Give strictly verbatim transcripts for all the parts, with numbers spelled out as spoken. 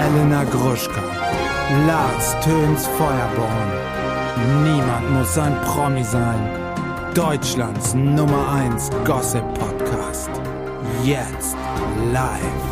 Elena Gruschka, Lars Töns Feuerborn. Niemand muss ein Promi sein. Deutschlands Nummer eins Gossip-Podcast. Jetzt live.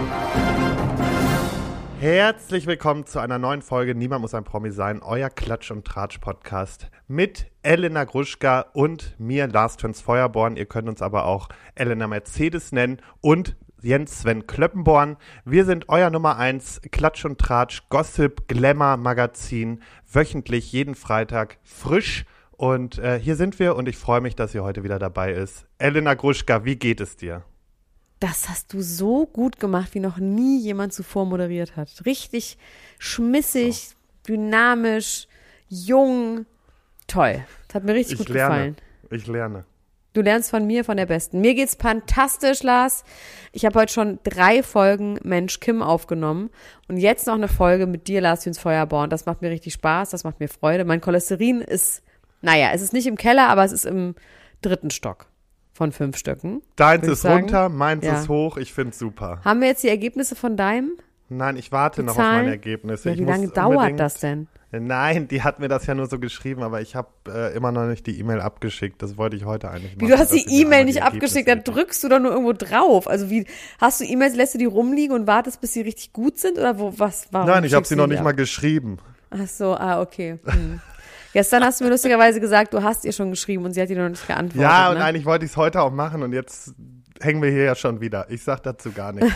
Herzlich willkommen zu einer neuen Folge Niemand muss ein Promi sein, euer Klatsch- und Tratsch-Podcast mit Elena Gruschka und mir, Lars Töns Feuerborn. Ihr könnt uns aber auch Elena Mercedes nennen und Jens Sven Klöppenborn. Wir sind euer Nummer eins Klatsch- und Tratsch Gossip Glamour Magazin, wöchentlich jeden Freitag frisch. Und äh, hier sind wir und ich freue mich, dass ihr heute wieder dabei ist. Elena Gruschka, wie geht es dir? Das hast du so gut gemacht, wie noch nie jemand zuvor moderiert hat. Richtig schmissig, so. Dynamisch, jung, toll. Das hat mir richtig ich gut lerne. gefallen. Ich lerne. Du lernst von mir, von der Besten. Mir geht's fantastisch, Lars. Ich habe heute schon drei Folgen Mensch Kim aufgenommen und jetzt noch eine Folge mit dir, Lars Töns Feuerborn. Das macht mir richtig Spaß, das macht mir Freude. Mein Cholesterin ist, naja, es ist nicht im Keller, aber es ist im dritten Stock. Von fünf Stücken. Deins ist runter, meins ja. ist hoch. Ich find's super. Haben wir jetzt die Ergebnisse von deinem? Nein, ich warte die noch Zahlen? auf meine Ergebnisse. Ja, wie ich lange muss dauert das denn? Nein, die hat mir das ja nur so geschrieben, aber ich habe äh, immer noch nicht die E-Mail abgeschickt. Das wollte ich heute eigentlich machen. Wie, du hast die E-Mail nicht abgeschickt, da drückst du doch nur irgendwo drauf. Also wie, hast du E-Mails, lässt du die rumliegen und wartest, bis sie richtig gut sind? Oder wo, was, warum? Nein, ich habe sie noch nicht ab? mal geschrieben. Ach so, ah, okay. Hm. Gestern hast du mir lustigerweise gesagt, du hast ihr schon geschrieben und sie hat dir noch nicht geantwortet. Ja, und ne? eigentlich wollte ich es heute auch machen und jetzt hängen wir hier ja schon wieder. Ich sag dazu gar nichts.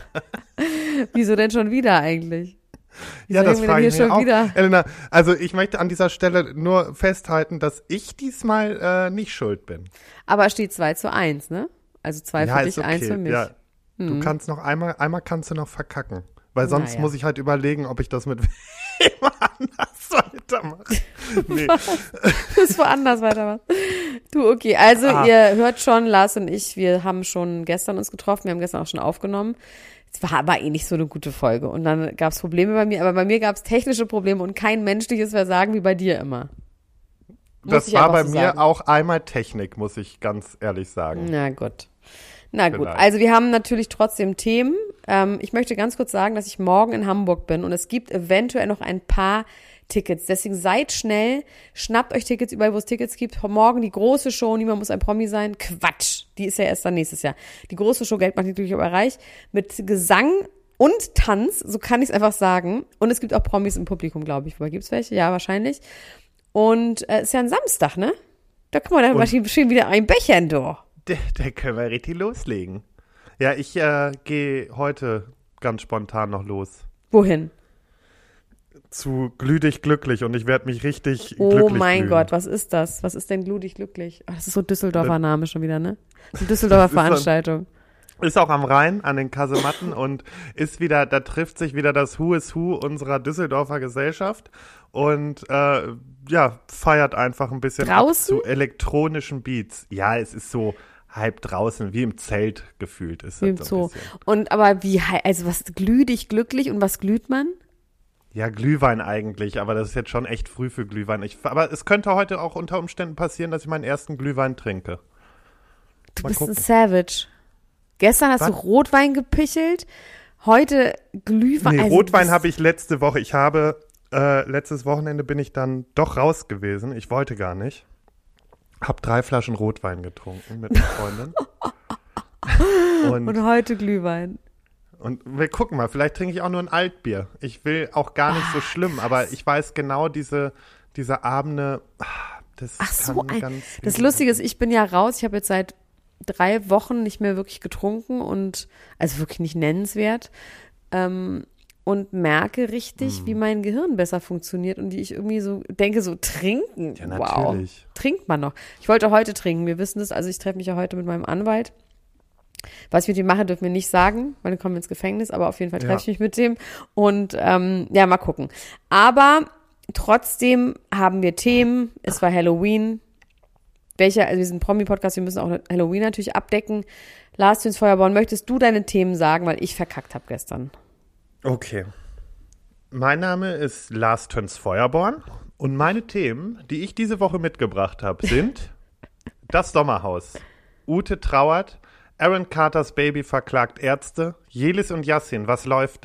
Wieso denn schon wieder eigentlich? Wieso ja, das frage ich mich auch. Wieder? Elena, also ich möchte an dieser Stelle nur festhalten, dass ich diesmal äh, nicht schuld bin. Aber es steht zwei zu eins, ne? Also zwei ja, für dich, okay. eins für mich. Ja. Hm. Du kannst noch einmal, einmal kannst du noch verkacken. Weil sonst naja. muss ich halt überlegen, ob ich das mit jemand anders weitermache. Nee. Das woanders weitermachen. Du, okay, also ah. ihr hört schon, Lars und ich, wir haben schon gestern uns getroffen, wir haben gestern auch schon aufgenommen. Es war aber eh nicht so eine gute Folge und dann gab es Probleme bei mir, aber bei mir gab es technische Probleme und kein menschliches Versagen wie bei dir immer. Muss das war bei so mir sagen. auch einmal Technik, muss ich ganz ehrlich sagen. Na gut. Na gut, Vielleicht. Also wir haben natürlich trotzdem Themen. Ähm, ich möchte ganz kurz sagen, dass ich morgen in Hamburg bin und es gibt eventuell noch ein paar Tickets. Deswegen seid schnell, schnappt euch Tickets überall, wo es Tickets gibt. Morgen die große Show, niemand muss ein Promi sein. Quatsch, die ist ja erst dann nächstes Jahr. Die große Show, Geld macht natürlich aber reich, mit Gesang und Tanz, so kann ich es einfach sagen. Und es gibt auch Promis im Publikum, glaube ich. Wobei, gibt es welche? Ja, wahrscheinlich. Und es äh, ist ja ein Samstag, ne? Da kann man dann wahrscheinlich schön wieder ein Bechern, du. Da, da können wir richtig loslegen. Ja, ich äh, gehe heute ganz spontan noch los. Wohin? Zu Glüh dich glücklich und ich werde mich richtig oh glücklich Oh mein glühen. Gott, was ist das? Was ist denn Glüh dich glücklich? Ach, das ist so Düsseldorfer Name schon wieder, ne? Eine Düsseldorfer Veranstaltung. Ist auch am Rhein, an den Kasematten und ist wieder, da trifft sich wieder das Who is Who unserer Düsseldorfer Gesellschaft und äh, ja, feiert einfach ein bisschen draußen? Ab zu elektronischen Beats. Ja, es ist so halb draußen, wie im Zelt gefühlt ist. Wie im Zoo. Und aber wie, also was glüh dich glücklich und was glüht man? Ja, Glühwein eigentlich, aber das ist jetzt schon echt früh für Glühwein. Ich, aber es könnte heute auch unter Umständen passieren, dass ich meinen ersten Glühwein trinke. Du Mal bist gucken. ein Savage. Gestern hast was? du Rotwein gepichelt, heute Glühwein. Nee, also Rotwein habe ich letzte Woche. Ich habe, äh, letztes Wochenende bin ich dann doch raus gewesen. Ich wollte gar nicht. Hab drei Flaschen Rotwein getrunken mit einer Freundin. und, und heute Glühwein. Und wir gucken mal, vielleicht trinke ich auch nur ein Altbier. Ich will auch gar nicht Ach, so schlimm, krass. aber ich weiß genau, diese, diese Abende, das Ach kann so, ein, ganz das Lustige ist, ich bin ja raus, ich habe jetzt seit drei Wochen nicht mehr wirklich getrunken und, also wirklich nicht nennenswert, ähm, und merke richtig, mm. wie mein Gehirn besser funktioniert und wie ich irgendwie so denke, so trinken, ja, wow, natürlich. Trinkt man noch. Ich wollte heute trinken, wir wissen das, also ich treffe mich ja heute mit meinem Anwalt. Was ich mit ihm mache, dürfen wir nicht sagen, weil dann kommen wir ins Gefängnis, aber auf jeden Fall treffe Ja. ich mich mit dem und ähm, ja, mal gucken. Aber trotzdem haben wir Themen, es war Halloween, welcher, also wir sind ein Promi-Podcast, wir müssen auch Halloween natürlich abdecken. Lars Töns Feuerborn, möchtest du deine Themen sagen, weil ich verkackt habe gestern? Okay. Mein Name ist Lars Töns Feuerborn und meine Themen, die ich diese Woche mitgebracht habe, sind das Sommerhaus, Ute trauert, Aaron Carters Baby verklagt Ärzte, Jelis und Yassin, was läuft da?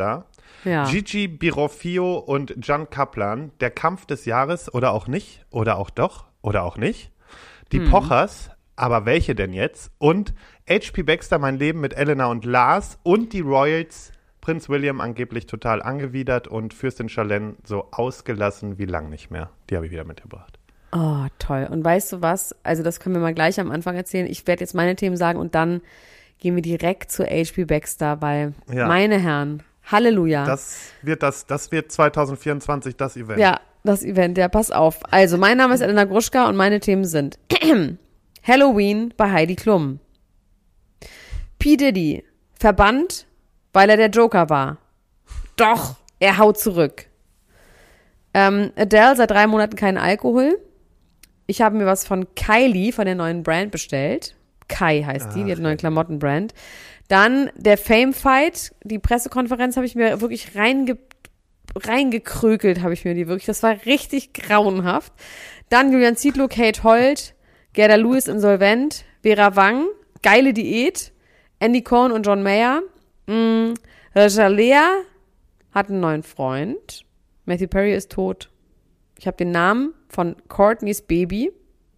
Ja. Gigi Birofio und Jan Kaplan, der Kampf des Jahres oder auch nicht, oder auch doch, oder auch nicht. Die Hm. Pochers, aber welche denn jetzt? Und H P Baxter, mein Leben mit Elena und Lars und die Royals, Prinz William angeblich total angewidert und Fürstin Charlene so ausgelassen wie lang nicht mehr. Die habe ich wieder mitgebracht. Oh, toll. Und weißt du was? Also das können wir mal gleich am Anfang erzählen. Ich werde jetzt meine Themen sagen und dann gehen wir direkt zu H P Baxter, weil, Ja. meine Herren, Halleluja. Das wird das, das wird zwanzig vierundzwanzig das Event. Ja, das Event, ja, pass auf. Also, mein Name ist Elena Gruschka und meine Themen sind Halloween bei Heidi Klum. P. Diddy, verbannt, weil er der Joker war. Doch, er haut zurück. Ähm, Adele, seit drei Monaten keinen Alkohol. Ich habe mir was von Kylie, von der neuen Brand, bestellt. Kai heißt die, die hat eine neue Klamottenbrand. Dann der Fame-Fight, die Pressekonferenz habe ich mir wirklich reinge reingekrökelt, habe ich mir die wirklich. Das war richtig grauenhaft. Dann Julian Zietlow, Kate Holt, Gerda Lewis insolvent, Vera Wang, geile Diät, Andy Cohen und John Mayer. Mm, Rojalea hat einen neuen Freund. Matthew Perry ist tot. Ich habe den Namen von Courtneys Baby.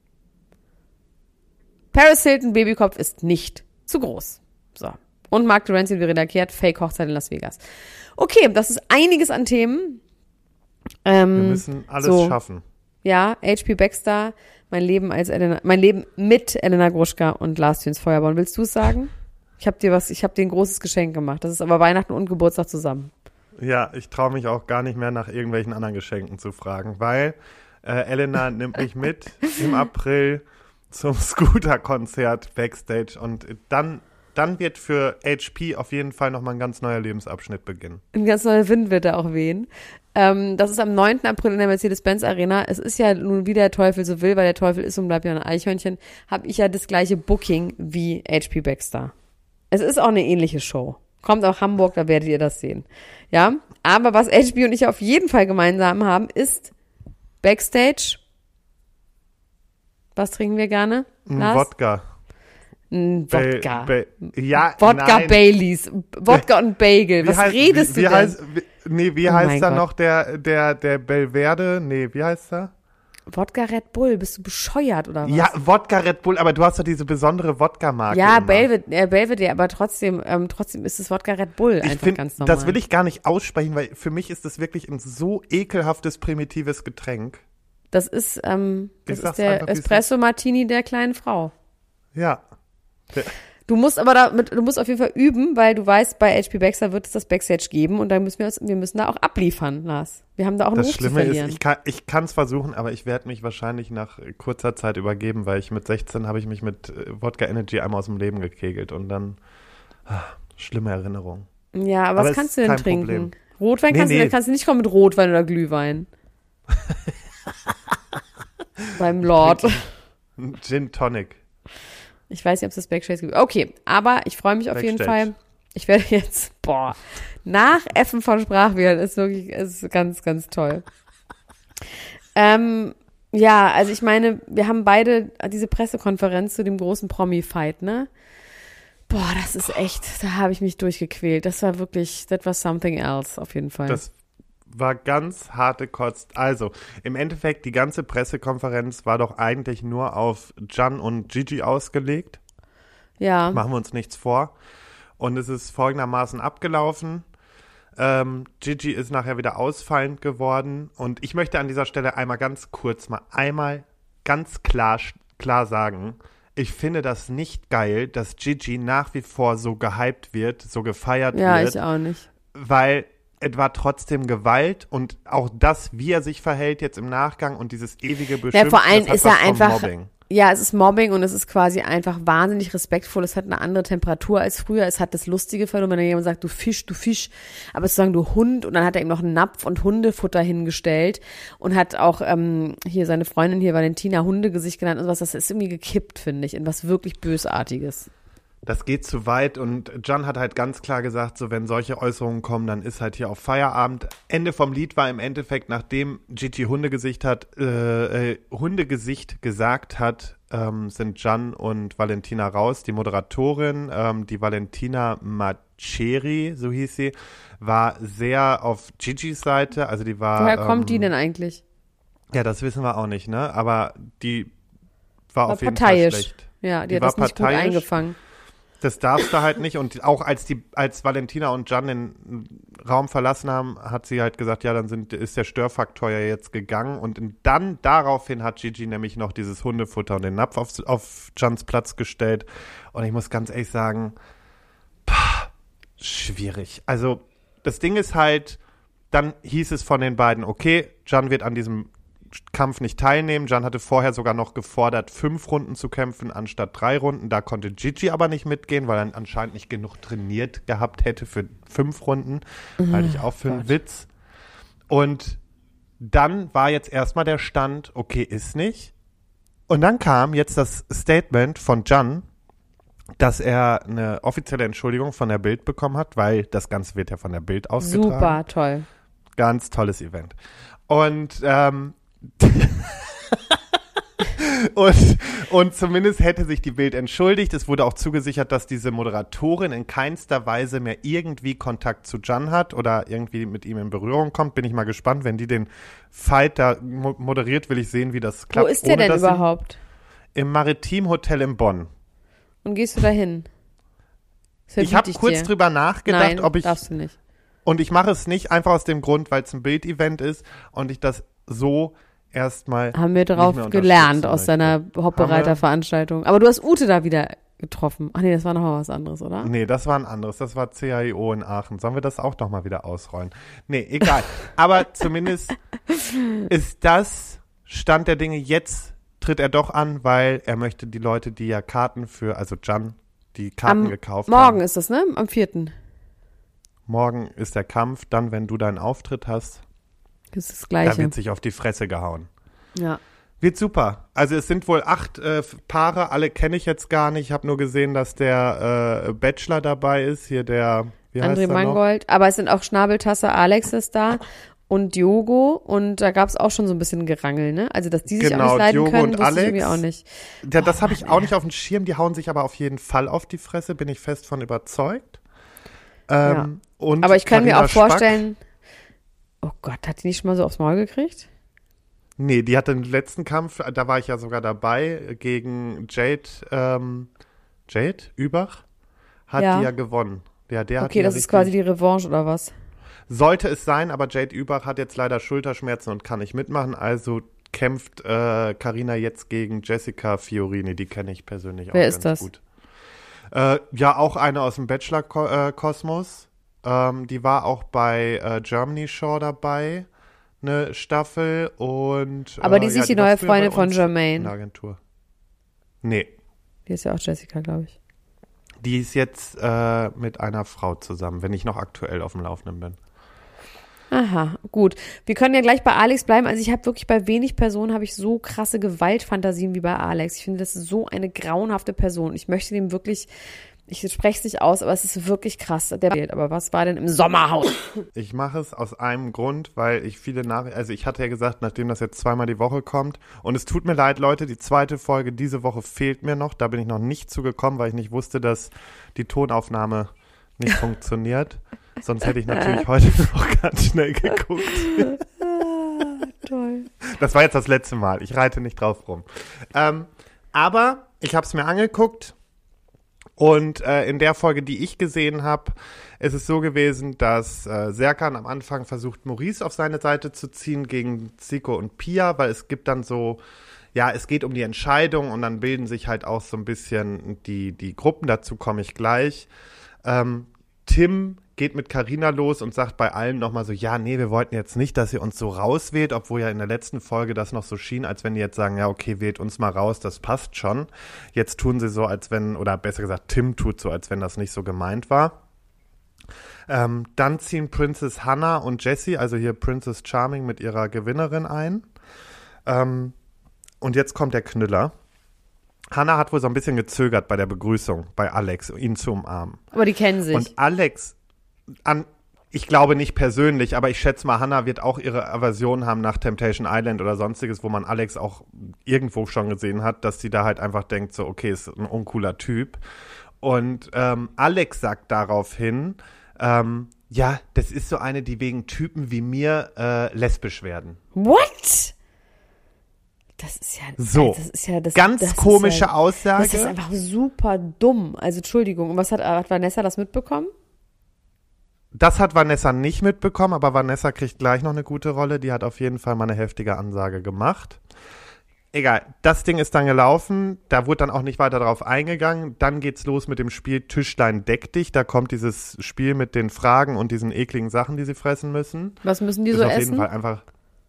Paris Hilton Babykopf ist nicht zu groß. So. Und Mark Terenzi und Verena Kehrt, Fake-Hochzeit in Las Vegas. Okay, das ist einiges an Themen. Ähm, Wir müssen alles so. schaffen. Ja, H P Baxter, mein Leben als Elena, mein Leben mit Elena Gruschka und Lars Töns Feuerborn. Willst du es sagen? Ich habe dir was, ich habe dir ein großes Geschenk gemacht. Das ist aber Weihnachten und Geburtstag zusammen. Ja, ich traue mich auch gar nicht mehr nach irgendwelchen anderen Geschenken zu fragen, weil äh, Elena nimmt mich mit im April zum Scooter-Konzert Backstage und dann, dann wird für H P auf jeden Fall nochmal ein ganz neuer Lebensabschnitt beginnen. Ein ganz neuer Wind wird da auch wehen. Ähm, das ist am neunten April in der Mercedes-Benz Arena. Es ist ja nun, wie der Teufel so will, weil der Teufel ist und bleibt ja ein Eichhörnchen, habe ich ja das gleiche Booking wie H P Baxter. Es ist auch eine ähnliche Show. Kommt auch Hamburg, da werdet ihr das sehen. Ja, aber was H P und ich auf jeden Fall gemeinsam haben, ist Backstage. Was trinken wir gerne? Ein Lars? Wodka. Ein Ba- Wodka. Ba- ja, Wodka nein. Baileys. Wodka und Bagel. Wie Was heißt- redest wie, wie du denn? Heißt, wie, nee, wie Oh heißt mein da Gott. noch der, der, der Belverde? Nee, wie heißt er? Wodka Red Bull. Bist du bescheuert oder was? Ja, Wodka Red Bull, aber du hast doch diese besondere Wodka-Marke. Ja, immer. Belvedere, äh, Belvedere, aber trotzdem, ähm, trotzdem ist es Wodka Red Bull Ich einfach find, ganz normal. das will ich gar nicht aussprechen, weil für mich ist das wirklich ein so ekelhaftes, primitives Getränk. Das ist, ähm, das Ich sag's ist der einfach, wie es Espresso Martini der kleinen Frau. Ja. Du musst aber damit, du musst auf jeden Fall üben, weil du weißt, bei H P Baxter wird es das Backstage geben und da müssen wir uns, wir müssen da auch abliefern, Lars. Wir haben da auch einen Das Ruf zu Schlimme ist, verlieren. ich kann ich kann's versuchen, aber ich werde mich wahrscheinlich nach kurzer Zeit übergeben, weil ich mit sechzehn habe ich mich mit äh, Wodka Energy einmal aus dem Leben gekegelt und dann ah, schlimme Erinnerungen. Ja, aber, aber was es kannst ist du denn kein trinken? Problem. Rotwein Nee, kannst nee. du, kannst du nicht kommen mit Rotwein oder Glühwein. Beim Lord. Gin Tonic. Ich weiß nicht, ob es das Backstage gibt. Okay, aber ich freue mich auf jeden Backstage. Fall. Ich werde jetzt, boah, nachäffen von Sprachwählern ist wirklich, ist ganz, ganz toll. Ähm, ja, also ich meine, wir haben beide diese Pressekonferenz zu dem großen Promi-Fight, ne? Boah, das ist echt, da habe ich mich durchgequält. Das war wirklich, that was something else, auf jeden Fall. Das war ganz harte Kost. Also, im Endeffekt, die ganze Pressekonferenz war doch eigentlich nur auf Jan und Gigi ausgelegt. ja. Machen wir uns nichts vor. Und es ist folgendermaßen abgelaufen. Ähm, Gigi ist nachher wieder ausfallend geworden. Und ich möchte an dieser Stelle einmal ganz kurz mal einmal ganz klar, klar sagen, ich finde das nicht geil, dass Gigi nach wie vor so gehypt wird, so gefeiert Ja, wird. ich auch nicht. Weil es war trotzdem Gewalt und auch das, wie er sich verhält jetzt im Nachgang und dieses ewige Beschimpfen, Ja, vor allem das hat ist er was vom einfach, Mobbing. ja, es ist Mobbing und es ist quasi einfach wahnsinnig respektvoll. Es hat eine andere Temperatur als früher. Es hat das lustige Phänomen, wenn jemand sagt, du Fisch, du Fisch, aber zu sagen, du Hund, und dann hat er ihm noch einen Napf und Hundefutter hingestellt und hat auch ähm, hier seine Freundin hier, Valentina, Hundegesicht genannt und sowas. Das ist irgendwie gekippt, finde ich, in was wirklich Bösartiges. Das geht zu weit und Jan hat halt ganz klar gesagt, so wenn solche Äußerungen kommen, dann ist halt hier auf Feierabend. Ende vom Lied war im Endeffekt, nachdem Gigi Hundegesicht hat, äh, äh, Hundegesicht gesagt hat, ähm, sind Jan und Valentina raus. Die Moderatorin, ähm, die Valentina Cherry, so hieß sie, war sehr auf Gigi's Seite. Also die war. Woher kommt ähm, die denn eigentlich? Ja, das wissen wir auch nicht, ne? Aber die war, War auf jeden parteiisch. Fall schlecht. Ja, die, Die hat war das nicht gut parteiisch. eingefangen. Das darfst du halt nicht. Und auch als die, als Valentina und Can den Raum verlassen haben, hat sie halt gesagt, ja, dann sind, ist der Störfaktor ja jetzt gegangen. Und in, dann daraufhin hat Gigi nämlich noch dieses Hundefutter und den Napf auf, auf Cans Platz gestellt. Und ich muss ganz ehrlich sagen, pah, schwierig. Also das Ding ist halt, dann hieß es von den beiden, okay, Can wird an diesem Kampf nicht teilnehmen. Can hatte vorher sogar noch gefordert, fünf Runden zu kämpfen, anstatt drei Runden. Da konnte Gigi aber nicht mitgehen, weil er anscheinend nicht genug trainiert gehabt hätte für fünf Runden. Mhm, halte ich auch für einen Witz. Und dann war jetzt erstmal der Stand, okay, ist nicht. Und dann kam jetzt das Statement von Can, dass er eine offizielle Entschuldigung von der Bild bekommen hat, weil das Ganze wird ja von der Bild ausgetragen. Super, toll. Ganz tolles Event. Und ähm, und, und zumindest hätte sich die Bild entschuldigt. Es wurde auch zugesichert, dass diese Moderatorin in keinster Weise mehr irgendwie Kontakt zu Can hat oder irgendwie mit ihm in Berührung kommt. Bin ich mal gespannt, wenn die den Fight da mo- moderiert, will ich sehen, wie das klappt. Wo ist der ohne, denn dass überhaupt? Sie, Im Maritim Hotel in Bonn. Und gehst du da hin? Ich habe kurz dir. drüber nachgedacht, Nein, ob ich darfst du nicht. Und ich mache es nicht einfach aus dem Grund, weil es ein Bild-Event ist und ich das so erstmal Haben wir nicht darauf mehr gelernt unterstützen aus deiner möchte. Hauptbereiter-Veranstaltung. Aber du hast Ute da wieder getroffen. Ach nee, das war noch mal was anderes, oder? Nee, das war ein anderes. Das war C H I O in Aachen. Sollen wir das auch noch mal wieder ausrollen? Nee, egal. Aber zumindest ist das Stand der Dinge. Jetzt tritt er doch an, weil er möchte die Leute, die ja Karten für, also Can, die Karten Am gekauft Morgen haben. ist das, ne? Am vierten Morgen ist der Kampf. Dann, wenn du deinen Auftritt hast, Das ist das da Gleiche. wird sich auf die Fresse gehauen. Ja. Wird super. Also es sind wohl acht äh, Paare, alle kenne ich jetzt gar nicht. Ich habe nur gesehen, dass der äh, Bachelor dabei ist, hier der, wie heißt André er noch? Mangold. Aber es sind auch Schnabeltasse, Alex ist da und Diogo. Und da gab es auch schon so ein bisschen Gerangel, ne? Also, dass die sich Genau, auch nicht leiden Diogo können, und wusste Alex. ich irgendwie auch nicht. Ja, das Oh, habe ich Mann, auch ey. nicht auf dem Schirm. Die hauen sich aber auf jeden Fall auf die Fresse, bin ich fest von überzeugt. Ähm, Ja. und Aber ich kann mir Carina auch Spack, vorstellen, oh Gott, hat die nicht schon mal so aufs Maul gekriegt? Nee, die hatte den letzten Kampf, da war ich ja sogar dabei, gegen Jade, ähm, Jade Übach, hat Ja. die ja gewonnen. Ja, der hat Okay, die ja das ist richtig- quasi die Revanche oder was? Sollte es sein, aber Jade Übach hat jetzt leider Schulterschmerzen und kann nicht mitmachen, also kämpft äh, Carina jetzt gegen Jessica Fiorini, die kenne ich persönlich auch Wer ganz ist das? gut. Äh, ja, auch eine aus dem Bachelor-Kosmos. Ähm, die war auch bei äh, Germany Shore dabei, eine Staffel und Aber äh, die ist ja, nicht die war neue früher Freundin bei von uns Jermaine. in der Agentur. Nee, Die ist ja auch Jessica, glaube ich. die ist jetzt äh, mit einer Frau zusammen, wenn ich noch aktuell auf dem Laufenden bin. Aha, gut. Wir können ja gleich bei Alex bleiben. Also ich habe wirklich bei wenig Personen habe ich so krasse Gewaltfantasien wie bei Alex. Ich finde, das ist so eine grauenhafte Person. Ich möchte dem wirklich, ich spreche es nicht aus, aber es ist wirklich krass. Der, aber was war denn im Sommerhaus? Ich mache es aus einem Grund, weil ich viele Nachrichten, also ich hatte ja gesagt, nachdem das jetzt zweimal die Woche kommt, und es tut mir leid, Leute, die zweite Folge diese Woche fehlt mir noch, da bin ich noch nicht zugekommen, weil ich nicht wusste, dass die Tonaufnahme nicht funktioniert. Sonst hätte ich natürlich heute noch ganz schnell geguckt. Ah, toll. Das war jetzt das letzte Mal, ich reite nicht drauf rum. Ähm, aber ich habe es mir angeguckt. Und äh, in der Folge, die ich gesehen habe, ist es so gewesen, dass äh, Serkan am Anfang versucht, Maurice auf seine Seite zu ziehen gegen Zico und Pia, weil es gibt dann so, ja, es geht um die Entscheidung und dann bilden sich halt auch so ein bisschen die, die Gruppen, dazu komme ich gleich. Ähm, Tim geht mit Carina los und sagt bei allen nochmal so, ja, nee, wir wollten jetzt nicht, dass ihr uns so rauswählt, obwohl ja in der letzten Folge das noch so schien, als wenn die jetzt sagen, ja, okay, wählt uns mal raus, das passt schon. Jetzt tun sie so, als wenn, oder besser gesagt, Tim tut so, als wenn das nicht so gemeint war. Ähm, dann ziehen Princess Hannah und Jessie, also hier Princess Charming mit ihrer Gewinnerin ein. Ähm, und jetzt kommt der Knüller. Hannah hat wohl so ein bisschen gezögert bei der Begrüßung bei Alex, ihn zu umarmen. Aber die kennen sich. Und Alex, an, ich glaube nicht persönlich, aber ich schätze mal, Hannah wird auch ihre Aversion haben nach Temptation Island oder sonstiges, wo man Alex auch irgendwo schon gesehen hat, dass sie da halt einfach denkt, so, okay, ist ein uncooler Typ. Und ähm, Alex sagt daraufhin, ähm, ja, das ist so eine, die wegen Typen wie mir äh, lesbisch werden. What? Das ist ja, so, das ist ja das, ganz das komische ist ja, Aussage. Das ist einfach super dumm. Also Entschuldigung, und was hat, hat Vanessa das mitbekommen? Das hat Vanessa nicht mitbekommen, aber Vanessa kriegt gleich noch eine gute Rolle. Die hat auf jeden Fall mal eine heftige Ansage gemacht. Egal, das Ding ist dann gelaufen, da wurde dann auch nicht weiter drauf eingegangen. Dann geht's los mit dem Spiel Tischlein deck dich. Da kommt dieses Spiel mit den Fragen und diesen ekligen Sachen, die sie fressen müssen. Was müssen die ist so auf essen? jeden Fall einfach.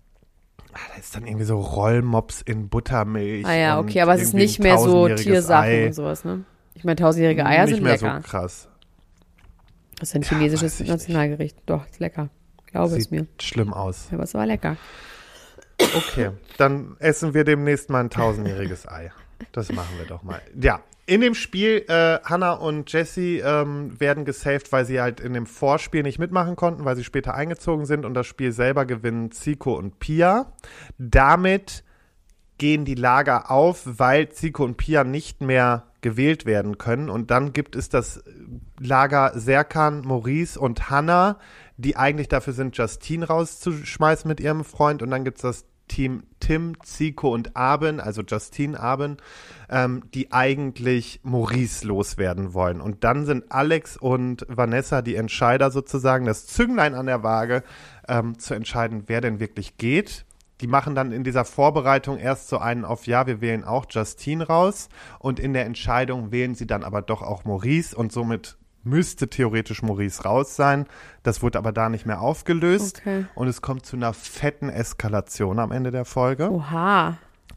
Da ist dann irgendwie so Rollmops in Buttermilch. Ah ja, okay, aber es ist irgendwie nicht ein mehr so tausendjähriges Nicht-Sachen Ei. und sowas, ne? Ich meine, tausendjährige Eier nicht sind mehr lecker. so krass. Das ist ein Ja, chinesisches weiß ich Nationalgericht. Doch, ist lecker. Glaube es Sieht mir. schlimm aus. Ja, aber es war lecker. Okay, dann essen wir demnächst mal ein tausendjähriges Ei. Das machen wir doch mal. Ja, in dem Spiel, äh, Hannah und Jessie ähm, werden gesaved, weil sie halt in dem Vorspiel nicht mitmachen konnten, weil sie später eingezogen sind, und das Spiel selber gewinnen Zico und Pia. Damit gehen die Lager auf, weil Zico und Pia nicht mehr gewählt werden können, und dann gibt es das Lager Serkan, Maurice und Hannah, die eigentlich dafür sind, Justine rauszuschmeißen mit ihrem Freund, und dann gibt es das Team Tim, Zico und Aben, also Justine, Aben, ähm, die eigentlich Maurice loswerden wollen. Und dann sind Alex und Vanessa die Entscheider sozusagen, das Zünglein an der Waage, ähm, zu entscheiden, wer denn wirklich geht. Die machen dann in dieser Vorbereitung erst so einen auf, ja, wir wählen auch Justine raus, und in der Entscheidung wählen sie dann aber doch auch Maurice, und somit müsste theoretisch Maurice raus sein. Das wurde aber da nicht mehr aufgelöst. Okay. Und es kommt zu einer fetten Eskalation am Ende der Folge. Oha.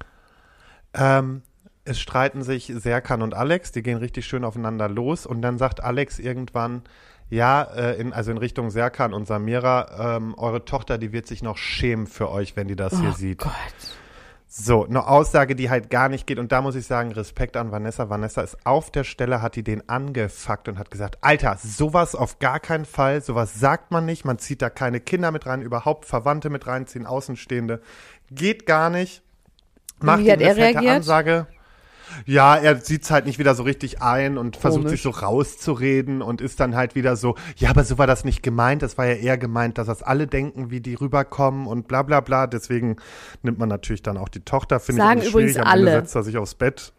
Ähm, es streiten sich Serkan und Alex, die gehen richtig schön aufeinander los, und dann sagt Alex irgendwann, ja, äh, in, also in Richtung Serkan und Samira, ähm, eure Tochter, die wird sich noch schämen für euch, wenn die das Oh hier sieht. Gott. So, eine Aussage, die halt gar nicht geht, und da muss ich sagen, Respekt an Vanessa. Vanessa ist auf der Stelle, hat die den angefuckt und hat gesagt, Alter, sowas auf gar keinen Fall, sowas sagt man nicht, man zieht da keine Kinder mit rein, überhaupt Verwandte mit reinziehen, Außenstehende, geht gar nicht. Macht Wie hat ihm eine er fette reagiert? Ansage. Ja, er sieht's halt nicht wieder so richtig ein und versucht Komisch. sich so rauszureden und ist dann halt wieder so, ja, aber so war das nicht gemeint, das war ja eher gemeint, dass das alle denken, wie die rüberkommen und bla bla bla, deswegen nimmt man natürlich dann auch die Tochter, finde ich auch Sagen nicht übrigens schwierig, am Ende alle. setzt er sich aufs Bett.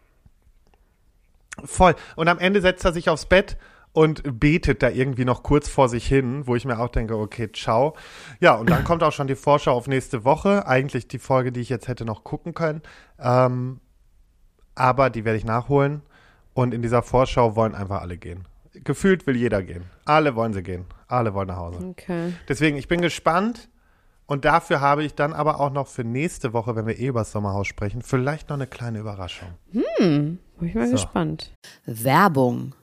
Voll. Und am Ende setzt er sich aufs Bett und betet da irgendwie noch kurz vor sich hin, wo ich mir auch denke, okay, ciao. Ja, und dann kommt auch schon die Vorschau auf nächste Woche, eigentlich die Folge, die ich jetzt hätte noch gucken können, ähm, aber die werde ich nachholen, und in dieser Vorschau wollen einfach alle gehen. Gefühlt will jeder gehen. Alle wollen sie gehen. Alle wollen nach Hause. Okay. Deswegen, ich bin gespannt, und dafür habe ich dann aber auch noch für nächste Woche, wenn wir eh über das Sommerhaus sprechen, vielleicht noch eine kleine Überraschung. Hm, bin ich mal So. gespannt. Werbung.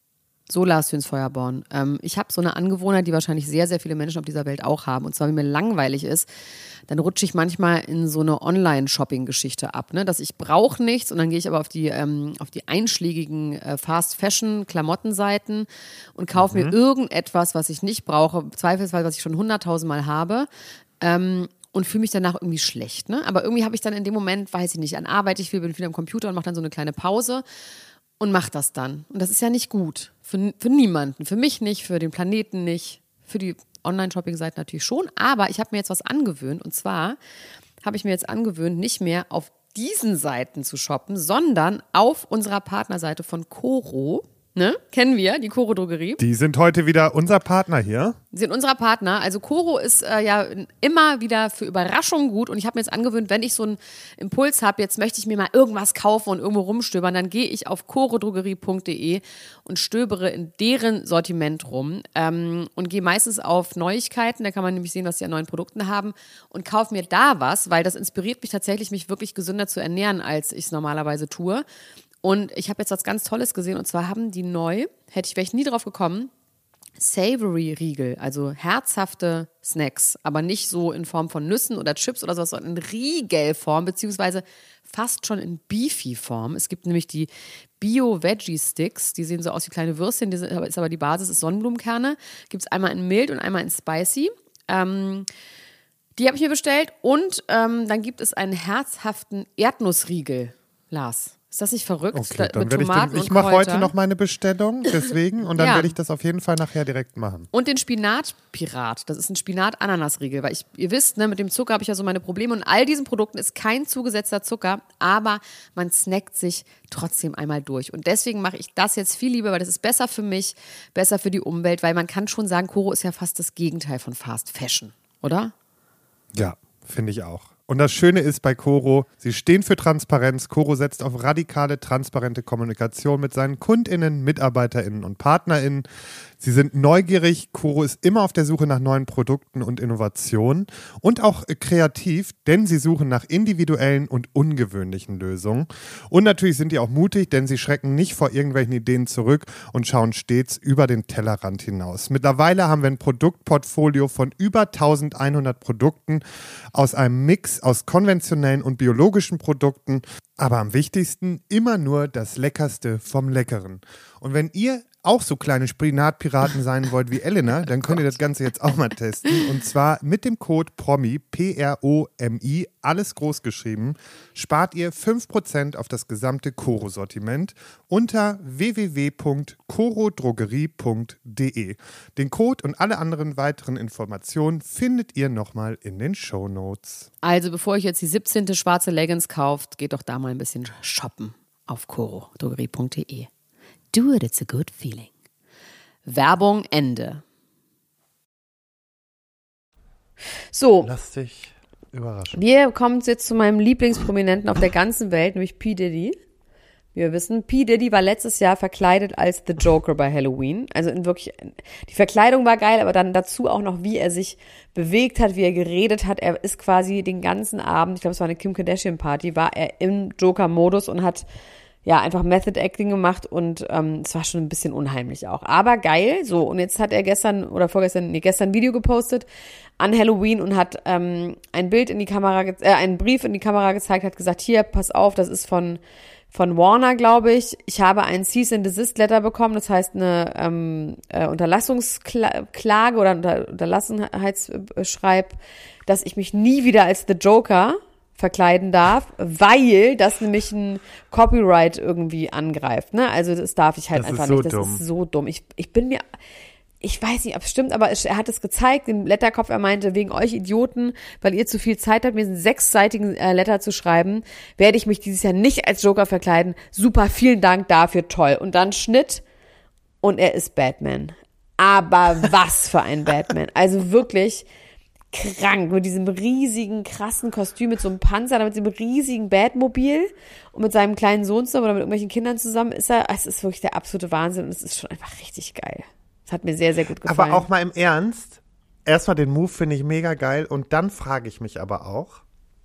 So, Lars Töns Feuerborn. Ähm, ich habe so eine Angewohnheit, die wahrscheinlich sehr, sehr viele Menschen auf dieser Welt auch haben. Und zwar, wenn mir langweilig ist, dann rutsche ich manchmal in so eine Online-Shopping-Geschichte ab. Ne? Dass ich brauche nichts, und dann gehe ich aber auf die, ähm, auf die einschlägigen äh, Fast-Fashion-Klamottenseiten und kaufe Mhm. mir irgendetwas, was ich nicht brauche, zweifelsweise, was ich schon hunderttausendmal habe. Ähm, und fühle mich danach irgendwie schlecht. Ne? Aber irgendwie habe ich dann in dem Moment, weiß ich nicht, an Arbeit, ich bin wieder am Computer und mache dann so eine kleine Pause und mache das dann. Und das ist ja nicht gut. Für, für niemanden. Für mich nicht, für den Planeten nicht, für die Online-Shopping-Seiten natürlich schon. Aber ich habe mir jetzt was angewöhnt. Und zwar habe ich mir jetzt angewöhnt, nicht mehr auf diesen Seiten zu shoppen, sondern auf unserer Partnerseite von Coro. Ne? Kennen wir, die Coro Drogerie. Die sind heute wieder unser Partner hier. Sie sind unser Partner. Also Coro ist äh, ja immer wieder für Überraschungen gut. Und ich habe mir jetzt angewöhnt, wenn ich so einen Impuls habe, jetzt möchte ich mir mal irgendwas kaufen und irgendwo rumstöbern, dann gehe ich auf coro drogerie punkt de und stöbere in deren Sortiment rum ähm, und gehe meistens auf Neuigkeiten. Da kann man nämlich sehen, was die an neuen Produkten haben, und kaufe mir da was, weil das inspiriert mich tatsächlich, mich wirklich gesünder zu ernähren, als ich es normalerweise tue. Und ich habe jetzt was ganz Tolles gesehen, und zwar haben die neu, hätte ich, wäre ich nie drauf gekommen, Savory-Riegel, also herzhafte Snacks, aber nicht so in Form von Nüssen oder Chips oder sowas, sondern in Riegelform, beziehungsweise fast schon in Beefy-Form. Es gibt nämlich die Bio-Veggie-Sticks, die sehen so aus wie kleine Würstchen, die sind, ist aber die Basis ist Sonnenblumenkerne. Gibt es einmal in mild und einmal in spicy. Ähm, die habe ich mir bestellt, und ähm, dann gibt es einen herzhaften Erdnussriegel. Lars, Ist das nicht verrückt? Okay, dann mit werde ich, Tomaten den, ich und mache Kräuter. heute noch meine Bestellung, deswegen, und dann Ja. werde ich das auf jeden Fall nachher direkt machen. Und den Spinatpirat. Das ist ein Spinat-Ananas-Riegel, weil ich, ihr wisst, ne, mit dem Zucker habe ich ja so meine Probleme. Und all diesen Produkten ist kein zugesetzter Zucker, aber man snackt sich trotzdem einmal durch. Und deswegen mache ich das jetzt viel lieber, weil das ist besser für mich, besser für die Umwelt, weil man kann schon sagen, Koro ist ja fast das Gegenteil von Fast Fashion, oder? Ja, finde ich auch. Und das Schöne ist bei Koro, sie stehen für Transparenz. Koro setzt auf radikale, transparente Kommunikation mit seinen KundInnen, MitarbeiterInnen und PartnerInnen. Sie sind neugierig. Koro ist immer auf der Suche nach neuen Produkten und Innovationen und auch kreativ, denn sie suchen nach individuellen und ungewöhnlichen Lösungen. Und natürlich sind die auch mutig, denn sie schrecken nicht vor irgendwelchen Ideen zurück und schauen stets über den Tellerrand hinaus. Mittlerweile haben wir ein Produktportfolio von über eintausendeinhundert Produkten aus einem Mix aus konventionellen und biologischen Produkten, aber am wichtigsten immer nur das Leckerste vom Leckeren. Und wenn ihr auch so kleine Spinatpiraten sein wollt wie Elena, dann könnt ihr das Ganze jetzt auch mal testen. Und zwar mit dem Code PROMI, P R O M I, alles groß geschrieben, spart ihr fünf Prozent auf das gesamte Koro-Sortiment unter w w w punkt korodrogerie punkt d e. Den Code und alle anderen weiteren Informationen findet ihr nochmal in den Shownotes. Also bevor ich jetzt die siebzehnte schwarze Leggings kauft, geht doch da mal ein bisschen shoppen auf korodrogerie punkt d e. Do it, it's a good feeling. Werbung Ende. So, Lass dich überraschen. wir kommen jetzt zu meinem Lieblingsprominenten auf der ganzen Welt, nämlich P. Diddy. Wie wir wissen, P. Diddy war letztes Jahr verkleidet als The Joker bei Halloween. Also in wirklich, die Verkleidung war geil, aber dann dazu auch noch, wie er sich bewegt hat, wie er geredet hat. Er ist quasi den ganzen Abend, ich glaube, es war eine Kim Kardashian Party, war er im Joker-Modus und hat ja einfach Method Acting gemacht und ähm, es war schon ein bisschen unheimlich auch. Aber geil, so. Und jetzt hat er gestern oder vorgestern, nee, gestern ein Video gepostet an Halloween und hat ähm, ein Bild in die Kamera, ge- äh, einen Brief in die Kamera gezeigt, hat gesagt, hier, pass auf, das ist von von Warner, glaube ich. Ich habe ein Cease and Desist Letter bekommen, das heißt eine ähm, äh, Unterlassungsklage oder Unter- Unterlassenheitsschreib, dass ich mich nie wieder als The Joker verkleiden darf, weil das nämlich ein Copyright irgendwie angreift, ne? Also das darf ich halt Das einfach ist so nicht. Das dumm. ist so dumm. Ich, ich bin mir, ich weiß nicht, ob es stimmt, aber es, er hat es gezeigt, den Letterkopf, er meinte, wegen euch Idioten, weil ihr zu viel Zeit habt, mir einen sechsseitigen äh, Letter zu schreiben, werde ich mich dieses Jahr nicht als Joker verkleiden. Super, vielen Dank dafür, toll. Und dann Schnitt und er ist Batman. Aber was für ein Batman. Also wirklich krank, mit diesem riesigen, krassen Kostüm, mit so einem Panzer, mit diesem riesigen Batmobil und mit seinem kleinen Sohn zusammen oder mit irgendwelchen Kindern zusammen ist er, es ist wirklich der absolute Wahnsinn und es ist schon einfach richtig geil. Es hat mir sehr, sehr gut gefallen. Aber auch mal im Ernst, erstmal den Move finde ich mega geil und dann frage ich mich aber auch,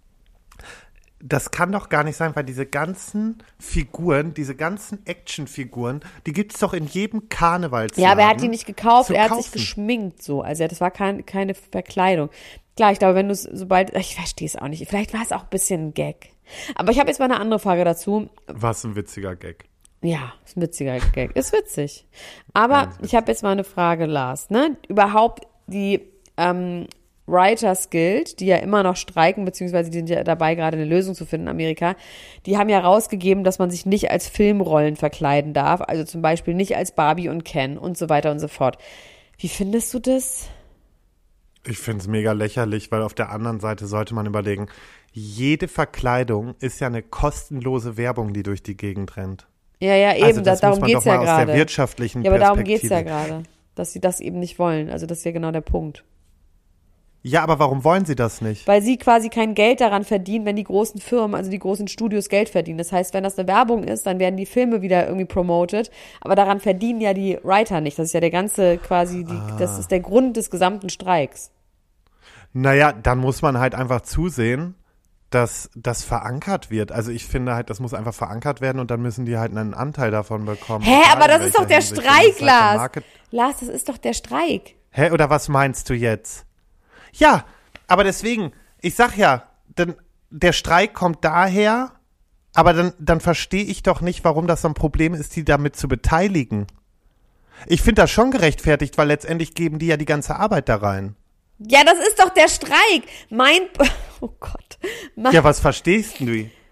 das kann doch gar nicht sein, weil diese ganzen Figuren, diese ganzen Actionfiguren, die gibt es doch in jedem Karnevalsladen. Ja, aber er hat die nicht gekauft, zu er hat kaufen. sich geschminkt so. Also das war kein, keine Verkleidung. Klar, ich glaube, wenn du es sobald, ich verstehe es auch nicht. Vielleicht war es auch ein bisschen ein Gag. Aber ich habe jetzt mal eine andere Frage dazu. Was ein witziger Gag. Ja, ist ein witziger Gag. Ist witzig. Aber Ja, ist witzig. ich habe jetzt mal eine Frage, Lars. Ne? Überhaupt die ähm, Writers Guild, die ja immer noch streiken, beziehungsweise die sind ja dabei, gerade eine Lösung zu finden in Amerika, die haben ja rausgegeben, dass man sich nicht als Filmrollen verkleiden darf. Also zum Beispiel nicht als Barbie und Ken und so weiter und so fort. Wie findest du das? Ich finde es mega lächerlich, weil auf der anderen Seite sollte man überlegen, jede Verkleidung ist ja eine kostenlose Werbung, die durch die Gegend rennt. Ja, ja, eben, Also das da, darum muss man geht's doch ja mal aus der gerade. wirtschaftlichen Ja, aber darum Perspektive. geht's ja gerade, dass sie das eben nicht wollen. Also das ist ja genau der Punkt. Ja, aber warum wollen sie das nicht? Weil sie quasi kein Geld daran verdienen, wenn die großen Firmen, also die großen Studios Geld verdienen. Das heißt, wenn das eine Werbung ist, dann werden die Filme wieder irgendwie promoted, aber daran verdienen ja die Writer nicht. Das ist ja der ganze quasi, die, Ah. das ist der Grund des gesamten Streiks. Naja, dann muss man halt einfach zusehen, dass das verankert wird. Also ich finde halt, das muss einfach verankert werden und dann müssen die halt einen Anteil davon bekommen. Hä, Egal aber in das ist doch welcher der Hinsicht. Streik, Das ist halt der Lars. Market- Lars, das ist doch der Streik. Hä, oder was meinst du jetzt? Ja, aber deswegen, ich sag ja, denn der Streik kommt daher, aber dann, dann verstehe ich doch nicht, warum das so ein Problem ist, die damit zu beteiligen. Ich finde das schon gerechtfertigt, weil letztendlich geben die ja die ganze Arbeit da rein. Ja, das ist doch der Streik. Mein, oh Gott. Mein, Ja, was verstehst du?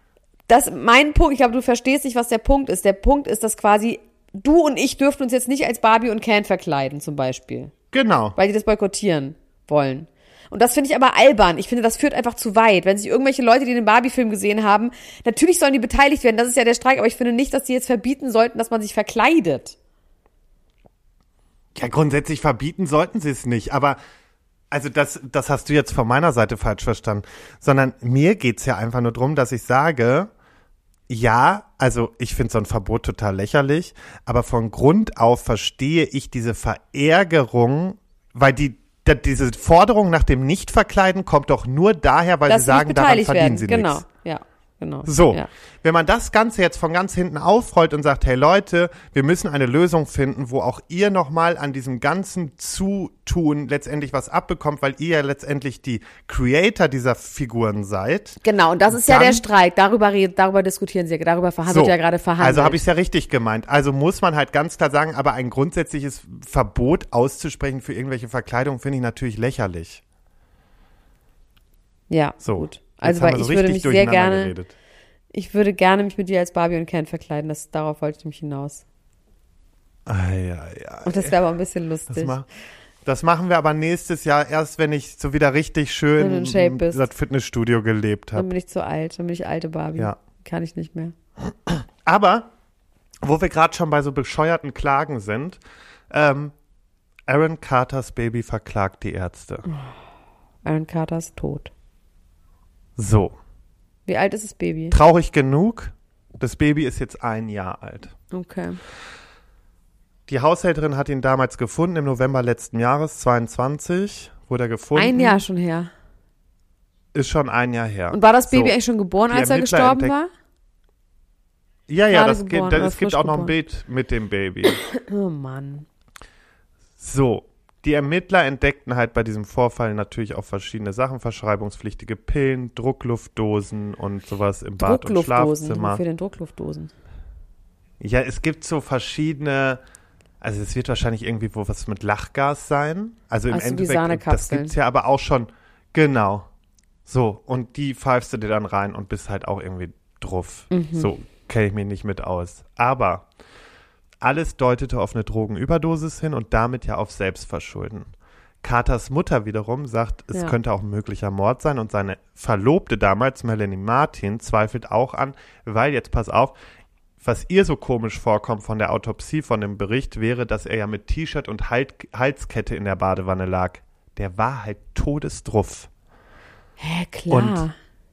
das, mein Punkt, ich glaube, du verstehst nicht, was der Punkt ist. Der Punkt ist, dass quasi du und ich dürfen uns jetzt nicht als Barbie und Ken verkleiden, zum Beispiel. Genau. Weil die das boykottieren wollen. Und das finde ich aber albern. Ich finde, das führt einfach zu weit. Wenn sich irgendwelche Leute, die den Barbie-Film gesehen haben, natürlich sollen die beteiligt werden, das ist ja der Streik, aber ich finde nicht, dass die jetzt verbieten sollten, dass man sich verkleidet. Ja, grundsätzlich verbieten sollten sie es nicht, aber also das, das hast du jetzt von meiner Seite falsch verstanden, sondern mir geht's ja einfach nur drum, dass ich sage, ja, also ich finde so ein Verbot total lächerlich, aber von Grund auf verstehe ich diese Verärgerung, weil die da, diese Forderung nach dem Nichtverkleiden kommt doch nur daher, weil dass sie sagen, daran verdienen werden. sie genau. nichts. Ja, genau. So, ja. Wenn man das Ganze jetzt von ganz hinten aufrollt und sagt, hey Leute, wir müssen eine Lösung finden, wo auch ihr nochmal an diesem ganzen Zutun letztendlich was abbekommt, weil ihr ja letztendlich die Creator dieser Figuren seid. Genau, und das ist dann, ja der Streik. Darüber, darüber diskutieren sie, darüber verha- so, wird ja gerade verhandelt. Also habe ich es ja richtig gemeint. Also muss man halt ganz klar sagen, aber ein grundsätzliches Verbot auszusprechen für irgendwelche Verkleidungen finde ich natürlich lächerlich. Ja, so, gut. Also weil weil ich würde mich sehr gerne, geredet. ich würde gerne mich mit dir als Barbie und Ken verkleiden. Das, darauf wollte ich nämlich hinaus. Ah, ja, ja, und das wäre aber ein bisschen lustig. Das, ma- das machen wir aber nächstes Jahr erst, wenn ich so wieder richtig schön in Shape bist. das Fitnessstudio gelebt habe. Dann bin ich zu alt, dann bin ich alte Barbie. Ja. Kann ich nicht mehr. Aber, wo wir gerade schon bei so bescheuerten Klagen sind, ähm, Aaron Carters Baby verklagt die Ärzte. Aaron Carter ist tot. So. Wie alt ist das Baby? Traurig genug, das Baby ist jetzt ein Jahr alt. Okay. Die Haushälterin hat ihn damals gefunden, im November letzten Jahres, zweiundzwanzig, wurde er gefunden. Ein Jahr schon her. Ist schon ein Jahr her. Und war das Baby so. eigentlich schon geboren, Die als er Ermittler gestorben entdeck- war? Ja, ja, Gerade das geboren gibt, oder es gibt frisch auch noch ein geboren? Bild mit dem Baby. Oh Mann. So, die Ermittler entdeckten halt bei diesem Vorfall natürlich auch verschiedene Sachen, verschreibungspflichtige Pillen, Druckluftdosen und sowas im Bad und Druckluftdosen. Schlafzimmer. Wofür denn Druckluftdosen? Ja, es gibt so verschiedene, also es wird wahrscheinlich irgendwie wo was mit Lachgas sein. Also im Ach so, wie Endeffekt, das Sahnekapseln. gibt's ja aber auch schon, genau. So, und die pfeifst du dir dann rein und bist halt auch irgendwie druff. Mhm. So, kenne ich mich nicht mit aus. Aber alles deutete auf eine Drogenüberdosis hin und damit ja auf Selbstverschulden. Carters Mutter wiederum sagt, es Ja. könnte auch ein möglicher Mord sein und seine Verlobte damals, Melanie Martin, zweifelt auch an, weil, jetzt pass auf, was ihr so komisch vorkommt von der Autopsie, von dem Bericht, wäre, dass er ja mit T-Shirt und halt, Halskette in der Badewanne lag. Der war halt todesdruff. Hä, klar. Und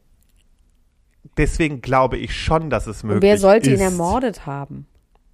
deswegen glaube ich schon, dass es möglich ist. Und wer sollte ihn ermordet haben?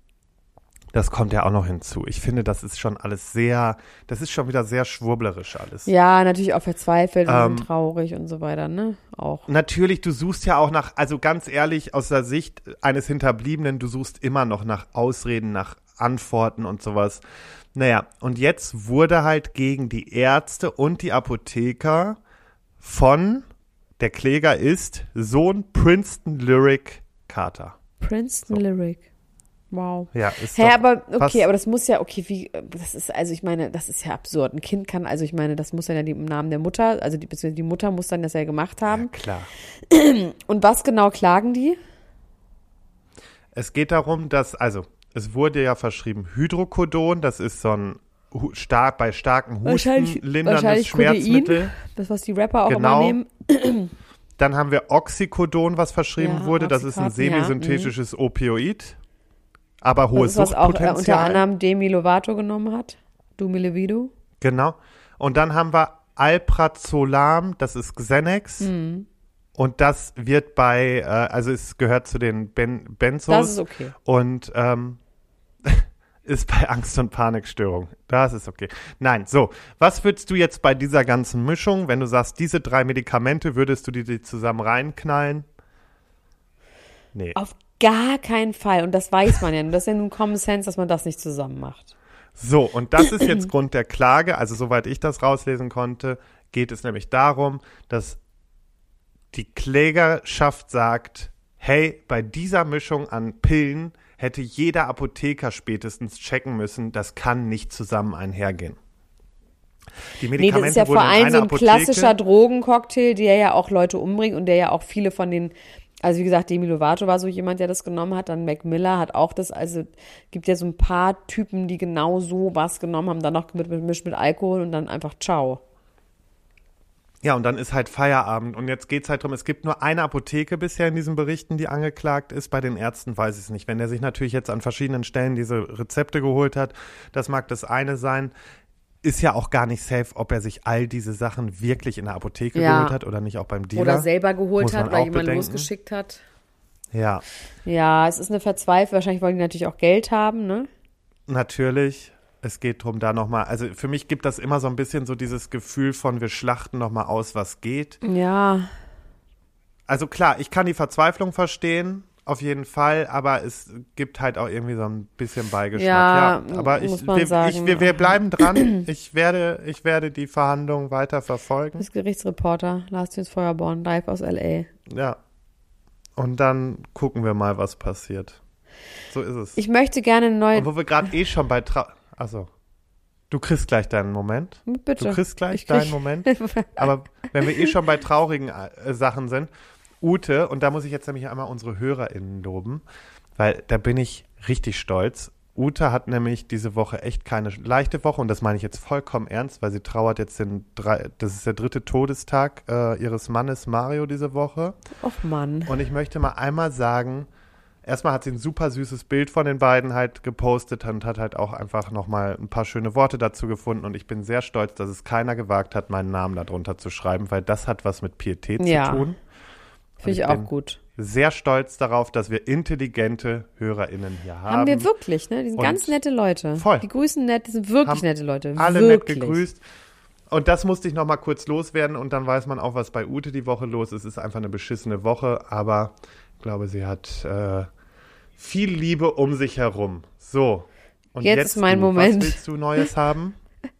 Das kommt ja auch noch hinzu. Ich finde, das ist schon alles sehr, das ist schon wieder sehr schwurblerisch alles. Ja, natürlich auch verzweifelt Ähm, und traurig und so weiter, ne? Auch. Natürlich, du suchst ja auch nach, also ganz ehrlich, aus der Sicht eines Hinterbliebenen, du suchst immer noch nach Ausreden, nach Antworten und sowas. Naja, und jetzt wurde halt gegen die Ärzte und die Apotheker von, der Kläger ist Sohn Princeton Lyric Carter. Princeton So. Lyric. Wow. Ja, ist Hä, doch aber okay, was- aber das muss ja, okay, wie, das ist, also ich meine, das ist ja absurd. Ein Kind kann, also ich meine, das muss ja die, im Namen der Mutter, also die, beziehungsweise die Mutter muss dann das ja gemacht Ja, haben. klar. Und was genau klagen die? Es geht darum, dass, also, es wurde ja verschrieben Hydrocodon, das ist so ein hu- stark, bei starken Husten Wahrscheinlich- linderndes wahrscheinlich Schmerzmittel. Das, was die Rapper auch Genau. immer nehmen. Dann haben wir Oxycodon, was verschrieben Ja, wurde, das ist ein Oxycontin, ja, semisynthetisches Opioid, aber Das hohes ist, was auch äh, unter Suchtpotenzial. anderem Demi Lovato genommen hat. Dumi Lovato. Genau. Und dann haben wir Alprazolam, das ist Xanax. Mhm. Und das wird bei, äh, also es gehört zu den ben Benzos. Das ist okay. Und ähm, ist bei Angst- und Panikstörung. Das ist okay. Nein, so. Was würdest du jetzt bei dieser ganzen Mischung, wenn du sagst, diese drei Medikamente, würdest du die, die zusammen reinknallen? Nee. Auf gar keinen Fall. Und das weiß man ja. Und das ist ja nun Common Sense, dass man das nicht zusammen macht. So, und das ist jetzt Grund der Klage. Also soweit ich das rauslesen konnte, geht es nämlich darum, dass die Klägerschaft sagt, hey, bei dieser Mischung an Pillen hätte jeder Apotheker spätestens checken müssen, das kann nicht zusammen einhergehen. Die Nee, Medikamente das ist ja wurden vor in allem einer so ein Apotheke, klassischer Drogencocktail, der ja auch Leute umbringt und der ja auch viele von den Also wie gesagt, Demi Lovato war so jemand, der das genommen hat. Dann Mac Miller hat auch das, also gibt ja so ein paar Typen, die genau so was genommen haben, dann noch mit, mit, mit Alkohol und dann einfach ciao. Ja, und dann ist halt Feierabend. Und jetzt geht's halt drum, es gibt nur eine Apotheke bisher in diesen Berichten, die angeklagt ist. Bei den Ärzten weiß ich es nicht. Wenn der sich natürlich jetzt an verschiedenen Stellen diese Rezepte geholt hat, das mag das eine sein. Ist ja auch gar nicht safe, ob er sich all diese Sachen wirklich in der Apotheke Ja. geholt hat oder nicht auch beim Dealer. Oder selber geholt Muss man hat oder auch jemand bedenken. losgeschickt hat. Ja, Ja, es ist eine Verzweiflung. Wahrscheinlich wollen die natürlich auch Geld haben, ne? natürlich. Es geht drum, da nochmal, also für mich gibt das immer so ein bisschen so dieses Gefühl von, wir schlachten nochmal aus, was geht. Ja. Also klar, ich kann die Verzweiflung verstehen, auf jeden Fall, aber es gibt halt auch irgendwie so ein bisschen Beigeschmack. Ja, Ja, aber muss ich, man wir, sagen. ich, wir, wir bleiben dran. Ich werde, ich werde die Verhandlungen weiter verfolgen. Das Gerichtsreporter Lars Töns Feuerborn, live aus L A. Ja. Und dann gucken wir mal, was passiert. So ist es. Ich möchte gerne eine neue... Und wo wir gerade eh schon bei Trau... Also, du kriegst gleich deinen Moment. Bitte. Du kriegst gleich Ich krieg- deinen Moment. Aber wenn wir eh schon bei traurigen äh, Sachen sind, Ute, und da muss ich jetzt nämlich einmal unsere HörerInnen loben, weil da bin ich richtig stolz. Ute hat nämlich diese Woche echt keine leichte Woche und das meine ich jetzt vollkommen ernst, weil sie trauert jetzt den drei, das ist der dritte Todestag äh, ihres Mannes Mario diese Woche. Och Mann. Und ich möchte mal einmal sagen, erstmal hat sie ein super süßes Bild von den beiden halt gepostet und hat halt auch einfach nochmal ein paar schöne Worte dazu gefunden und ich bin sehr stolz, dass es keiner gewagt hat, meinen Namen darunter zu schreiben, weil das hat was mit Pietät Ja. zu tun. Finde ich ich auch bin gut. Sehr stolz darauf, dass wir intelligente HörerInnen hier haben. Haben wir wirklich, ne? Die sind Und ganz nette Leute. voll. Die grüßen nett, die sind wirklich Haben nette Leute. alle wirklich. nett gegrüßt. Und das musste ich nochmal kurz loswerden und dann weiß man auch, was bei Ute die Woche los ist. Es ist einfach eine beschissene Woche, aber ich glaube, sie hat äh, viel Liebe um sich herum. So. Und Jetzt jetzt, ist mein du, Moment. Was willst du Neues haben?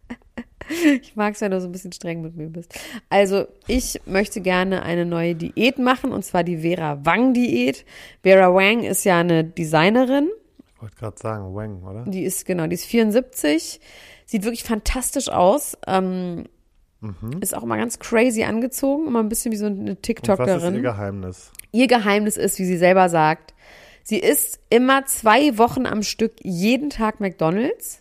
Ich mag es, wenn du so ein bisschen streng mit mir bist. Also, ich möchte gerne eine neue Diät machen, und zwar die Vera Wang-Diät. Vera Wang ist ja eine Designerin. Ich wollte gerade sagen, Wang, oder? Die ist, genau, die ist vierundsiebzig. Sieht wirklich fantastisch aus. Ähm, Mhm. Ist auch immer ganz crazy angezogen. Immer ein bisschen wie so eine Und was ist TikTokerin. ihr Geheimnis? Ihr Geheimnis ist, wie sie selber sagt, sie isst immer zwei Wochen am Stück jeden Tag McDonald's.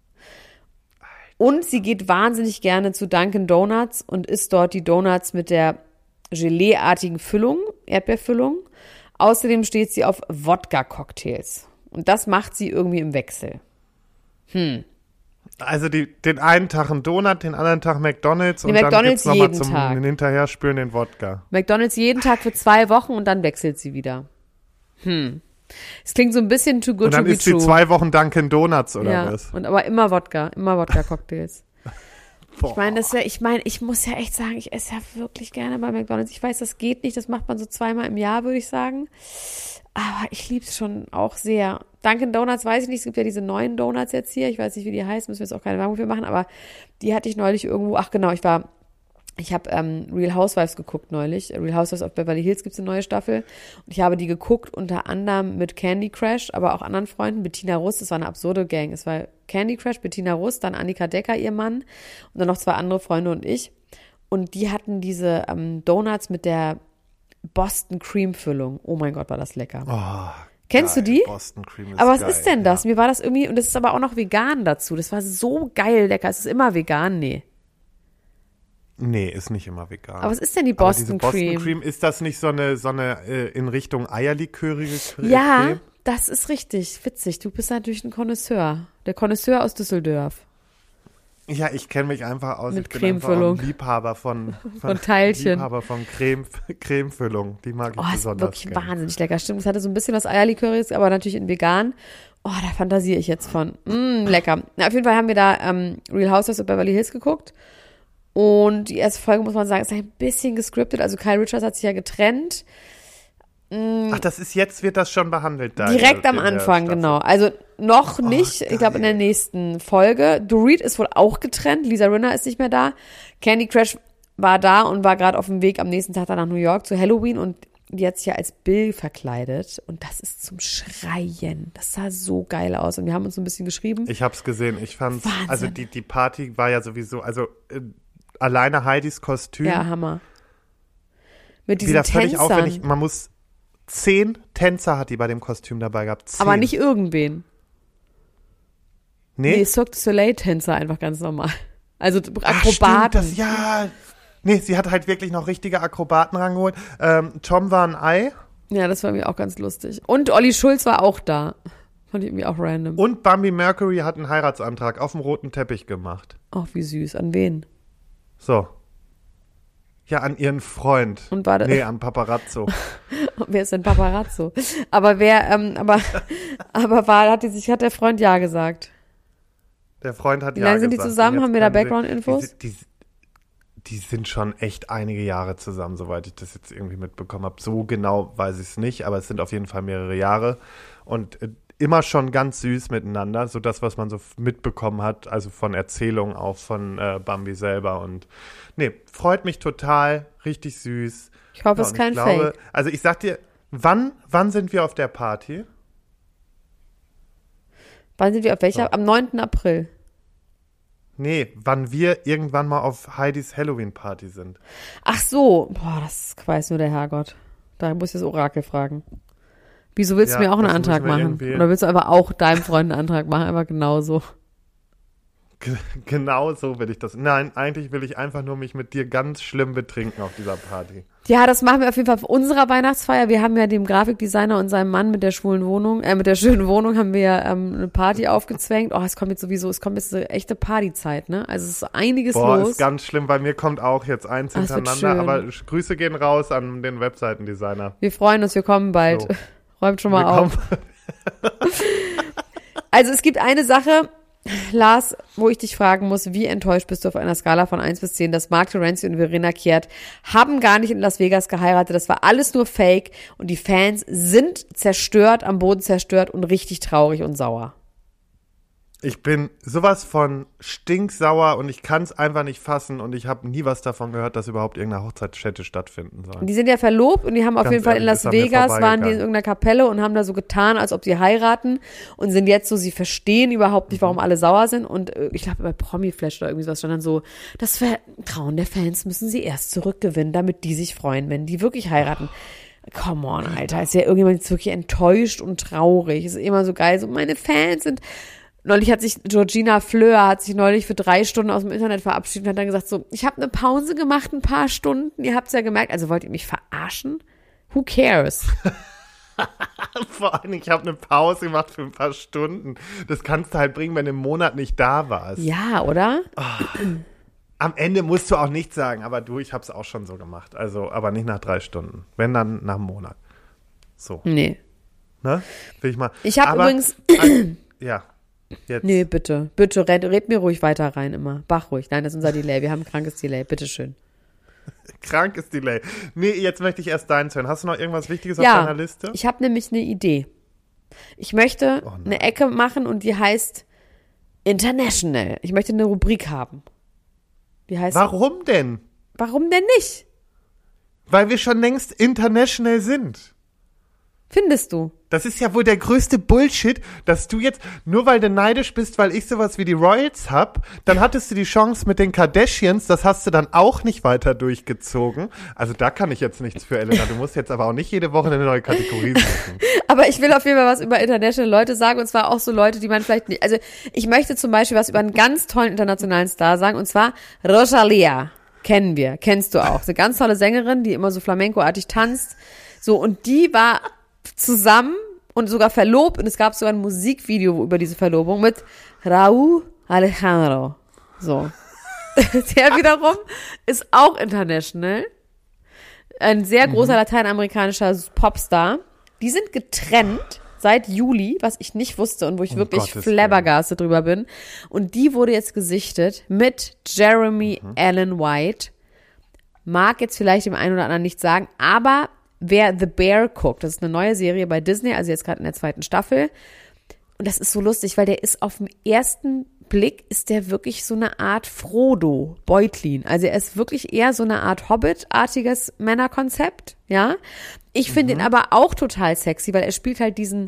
Und sie geht wahnsinnig gerne zu Dunkin' Donuts und isst dort die Donuts mit der Gelee-artigen Füllung, Erdbeerfüllung. Außerdem steht sie auf Wodka-Cocktails. Und das macht sie irgendwie im Wechsel. Hm. Also die, den einen Tag ein Donut, den anderen Tag McDonald's und McDonald's dann gibt's nochmal jeden zum Tag. Hinterherspülen den Wodka. McDonald's jeden Tag für zwei Wochen und dann wechselt sie wieder. Hm. Es klingt so ein bisschen too good Und dann to be isst sie true. zwei Wochen Dunkin' Donuts oder ja, was? und aber immer Wodka, immer Wodka-Cocktails. Boah. Ich meine, das ja, ich meine, ich muss ja echt sagen, ich esse ja wirklich gerne bei McDonald's. Ich weiß, das geht nicht, das macht man so zweimal im Jahr, würde ich sagen. Aber ich liebe es schon auch sehr. Dunkin' Donuts weiß ich nicht, es gibt ja diese neuen Donuts jetzt hier. Ich weiß nicht, wie die heißen, müssen wir jetzt auch keine Werbung für machen, aber die hatte ich neulich irgendwo. Ach genau, ich war, ich habe ähm, Real Housewives geguckt neulich. Real Housewives of Beverly Hills gibt es eine neue Staffel. Und ich habe die geguckt, unter anderem mit Candy Crush, aber auch anderen Freunden. Bettina Russ, das war eine absurde Gang. Es war Candy Crush, Bettina Russ, dann Annika Decker, ihr Mann, und dann noch zwei andere Freunde und ich. Und die hatten diese ähm, Donuts mit der Boston Cream Füllung. Oh mein Gott, war das lecker. Oh, Kennst geil. du die? Boston Cream ist Aber was geil. ist denn das? Ja. Mir war das irgendwie, und das ist aber auch noch vegan dazu. Das war so geil lecker. Es ist immer vegan, nee. Nee, ist nicht immer vegan. Aber was ist denn die Aber Boston, diese Boston Cream? Cream, ist das nicht so eine, so eine äh, in Richtung eierlikörige Creme? Ja, das ist richtig. Witzig. Du bist natürlich ein Connoisseur. Der Connoisseur aus Düsseldorf. Ja, ich kenne mich einfach aus. Mit ich bin einfach Cremefüllung. ein Liebhaber von, von, Von Teilchen. Liebhaber von Creme, Cremefüllung. Die mag ich Oh, ist besonders wirklich gerne. wahnsinnig lecker. Stimmt, es hatte so ein bisschen was Eierliköriges, aber natürlich in vegan. Oh, da fantasiere ich jetzt von. Mm, lecker. Na, auf jeden Fall haben wir da ähm, Real Housewives of Beverly Hills geguckt. Und die erste Folge, muss man sagen, ist ein bisschen gescriptet. Also Kyle Richards hat sich ja getrennt. Ach, das ist jetzt, wird das schon behandelt da. Direkt in am der- in der Anfang, Staffel. genau. Also noch nicht, ich glaube in der nächsten Folge. Dorit ist wohl auch getrennt, Lisa Rinna ist nicht mehr da. Candy Crush war da und war gerade auf dem Weg am nächsten Tag dann nach New York zu Halloween und die hat sich ja als Bill verkleidet und das ist zum Schreien. Das sah so geil aus und wir haben uns so ein bisschen geschrieben. Ich hab's gesehen. Ich fand's, Wahnsinn. also die, die Party war ja sowieso, also äh, alleine Heidis Kostüm. Ja, Hammer. Mit diesen wieder völlig Tänzern. aufwendig. Man muss, Zehn Tänzer hat die bei dem Kostüm dabei gehabt. Zehn. Aber nicht irgendwen. Nee, Nee, Cirque du Soleil-Tänzer einfach ganz normal. Also Ach, Akrobaten. stimmt, das, ja. Nee, sie hat halt wirklich noch richtige Akrobaten rangeholt. Ähm, Tom war ein Ei. Ja, das war mir auch ganz lustig. Und Olli Schulz war auch da. Fand ich irgendwie auch random. Und Bambi Mercury hat einen Heiratsantrag auf dem roten Teppich gemacht. Ach, wie süß. An wen? So. Ja, an ihren Freund. Und war das- Nee, an Paparazzo. Wer ist denn Paparazzo? Aber wer, ähm, aber, aber war, hat die sich, hat der Freund ja gesagt? Der Freund hat Wie ja lange sind die gesagt. zusammen? Und jetzt Haben wir da können sie- Background-Infos? Die, die, die sind schon echt einige Jahre zusammen, soweit ich das jetzt irgendwie mitbekommen habe. So genau weiß ich es nicht, aber es sind auf jeden Fall mehrere Jahre. Und äh, immer schon ganz süß miteinander, so das, was man so f- mitbekommen hat, also von Erzählungen auch von äh, Bambi selber. Und nee, freut mich total, richtig süß. Ich hoffe, Ja, es ist und kein ich glaube, Fake. Also ich sag dir, wann, wann sind wir auf der Party? Wann sind wir auf welcher? So. Am neunten April. Nee, wann wir irgendwann mal auf Heidis Halloween-Party sind. Ach so. Boah, das weiß nur der Herrgott. Da muss ich das Orakel fragen. Wieso willst Ja, du mir auch einen das Antrag müssen wir machen? irgendwie- Oder willst du einfach auch deinem Freund einen Antrag machen? Einfach genauso. G- Genau so will ich das. Nein, eigentlich will ich einfach nur mich mit dir ganz schlimm betrinken auf dieser Party. Ja, das machen wir auf jeden Fall auf unserer Weihnachtsfeier. Wir haben ja dem Grafikdesigner und seinem Mann mit der schwulen Wohnung, äh, mit der schönen Wohnung haben wir ähm, eine Party aufgezwängt. Oh, es kommt jetzt sowieso, es kommt jetzt eine echte Partyzeit, ne? Also es ist einiges Boah, los. ist ganz schlimm, bei mir kommt auch jetzt eins Ah, es wird hintereinander, aber schön. Sch- Grüße gehen raus an den Webseitendesigner. Wir freuen uns, wir kommen bald. So. Räumt schon mal Wir auf. kommen- Also es gibt eine Sache, Lars, wo ich dich fragen muss, wie enttäuscht bist du auf einer Skala von eins bis zehn, dass Mark Terenzi und Verena Kehrt haben gar nicht in Las Vegas geheiratet, das war alles nur Fake und die Fans sind zerstört, am Boden zerstört und richtig traurig und sauer. Ich bin sowas von stinksauer und ich kann es einfach nicht fassen und ich habe nie was davon gehört, dass überhaupt irgendeine Hochzeitsstätte stattfinden soll. Die sind ja verlobt und die haben auf Ganz jeden Fall in ehrlich, Las ist an mir Vegas, waren die in vorbeigegangen. irgendeiner Kapelle und haben da so getan, als ob sie heiraten und sind jetzt so, sie verstehen überhaupt nicht, warum alle sauer sind und äh, ich glaube bei Promi-Flash oder irgendwie sowas stand dann so, das Vertrauen der Fans müssen sie erst zurückgewinnen, damit die sich freuen, wenn die wirklich heiraten. Come on, Alter, ist ja irgendjemand jetzt wirklich enttäuscht und traurig. Ist immer so geil, so meine Fans sind. Neulich hat sich Georgina Fleur hat sich neulich für drei Stunden aus dem Internet verabschiedet und hat dann gesagt so, ich habe eine Pause gemacht, ein paar Stunden, ihr habt's ja gemerkt, also wollt ihr mich verarschen? Who cares? Vor allem, ich habe eine Pause gemacht für ein paar Stunden. Das kannst du halt bringen, wenn du im Monat nicht da warst. Ja, oder? Am Ende musst du auch nichts sagen, aber du, ich habe es auch schon so gemacht. Also, aber nicht nach drei Stunden. Wenn, dann nach einem Monat. So, Nee. ne? Will ich mal. Ich habe Aber- übrigens, An- ja, jetzt. nee, bitte, bitte, red, red mir ruhig weiter rein immer. Bach ruhig. Nein, das ist unser Delay. Wir haben ein krankes Delay. Bitteschön. Krankes Delay. Nee, jetzt möchte ich erst deins hören. Hast du noch irgendwas Wichtiges auf Ja, deiner Liste? ich habe nämlich eine Idee. Ich möchte Oh nein. eine Ecke machen und die heißt International. Ich möchte eine Rubrik haben. Die heißt, Warum denn? warum denn nicht? Weil wir schon längst international sind. Findest du? Das ist ja wohl der größte Bullshit, dass du jetzt, nur weil du neidisch bist, weil ich sowas wie die Royals hab, dann hattest du die Chance mit den Kardashians, das hast du dann auch nicht weiter durchgezogen. Also da kann ich jetzt nichts für, Elena. Du musst jetzt aber auch nicht jede Woche eine neue Kategorie suchen. Aber ich will auf jeden Fall was über international Leute sagen und zwar auch so Leute, die man vielleicht nicht, also ich möchte zum Beispiel was über einen ganz tollen internationalen Star sagen und zwar Rosalia. Kennen wir, kennst du auch. Eine ganz tolle Sängerin, die immer so flamenco-artig tanzt. So, und die war zusammen und sogar verlobt und es gab sogar ein Musikvideo über diese Verlobung mit Raúl Alejandro. So. Der wiederum ist auch international. Ein sehr großer lateinamerikanischer Popstar. Die sind getrennt seit Juli, was ich nicht wusste und wo ich Um wirklich Gottes flabbergastet drüber bin. Und die wurde jetzt gesichtet mit Jeremy Allen White. Mag jetzt vielleicht dem einen oder anderen nicht sagen, aber wer The Bear guckt, das ist eine neue Serie bei Disney, also jetzt gerade in der zweiten Staffel. Und das ist so lustig, weil der ist auf den ersten Blick, ist der wirklich so eine Art Frodo Beutlin. Also er ist wirklich eher so eine Art Hobbit-artiges Männerkonzept, ja. Ich finde ihn aber auch total sexy, weil er spielt halt diesen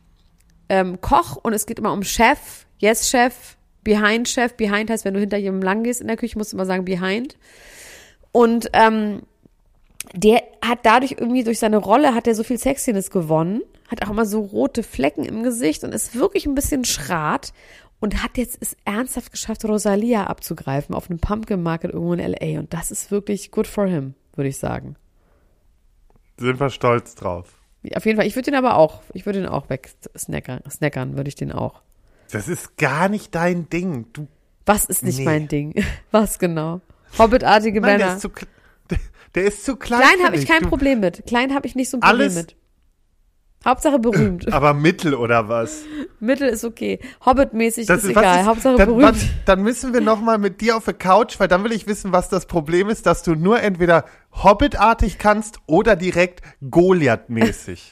ähm, Koch und es geht immer um Chef, Yes Chef, Behind Chef. Behind heißt, wenn du hinter jemandem lang gehst in der Küche, musst du immer sagen Behind. Und ähm, der hat dadurch irgendwie, durch seine Rolle, hat er so viel Sexiness gewonnen, hat auch immer so rote Flecken im Gesicht und ist wirklich ein bisschen schrat und hat jetzt es ernsthaft geschafft, Rosalia abzugreifen auf einem Pumpkin Market irgendwo in L A. Und das ist wirklich good for him, würde ich sagen. Sind wir stolz drauf. Auf jeden Fall. Ich würde den aber auch, ich würde den auch wegsnackern, snackern würde ich den auch. Das ist gar nicht dein Ding. Du, Was ist nicht nee. mein Ding? Was genau? Hobbitartige Nein, Männer. Der ist zu, der, der ist zu klein. Klein habe ich dich. kein du, Problem mit. Klein habe ich nicht so ein Problem Alles- mit. Hauptsache berühmt. Aber Mittel oder was? Mittel ist okay. Hobbit-mäßig Das ist was egal. ist- Hauptsache dann, berühmt. Dann, dann müssen wir noch mal mit dir auf der Couch, weil dann will ich wissen, was das Problem ist, dass du nur entweder Hobbit-artig kannst oder direkt Goliath-mäßig.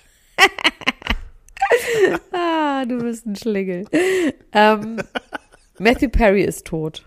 Ah, du bist ein Schlingel. ähm, Matthew Perry ist tot.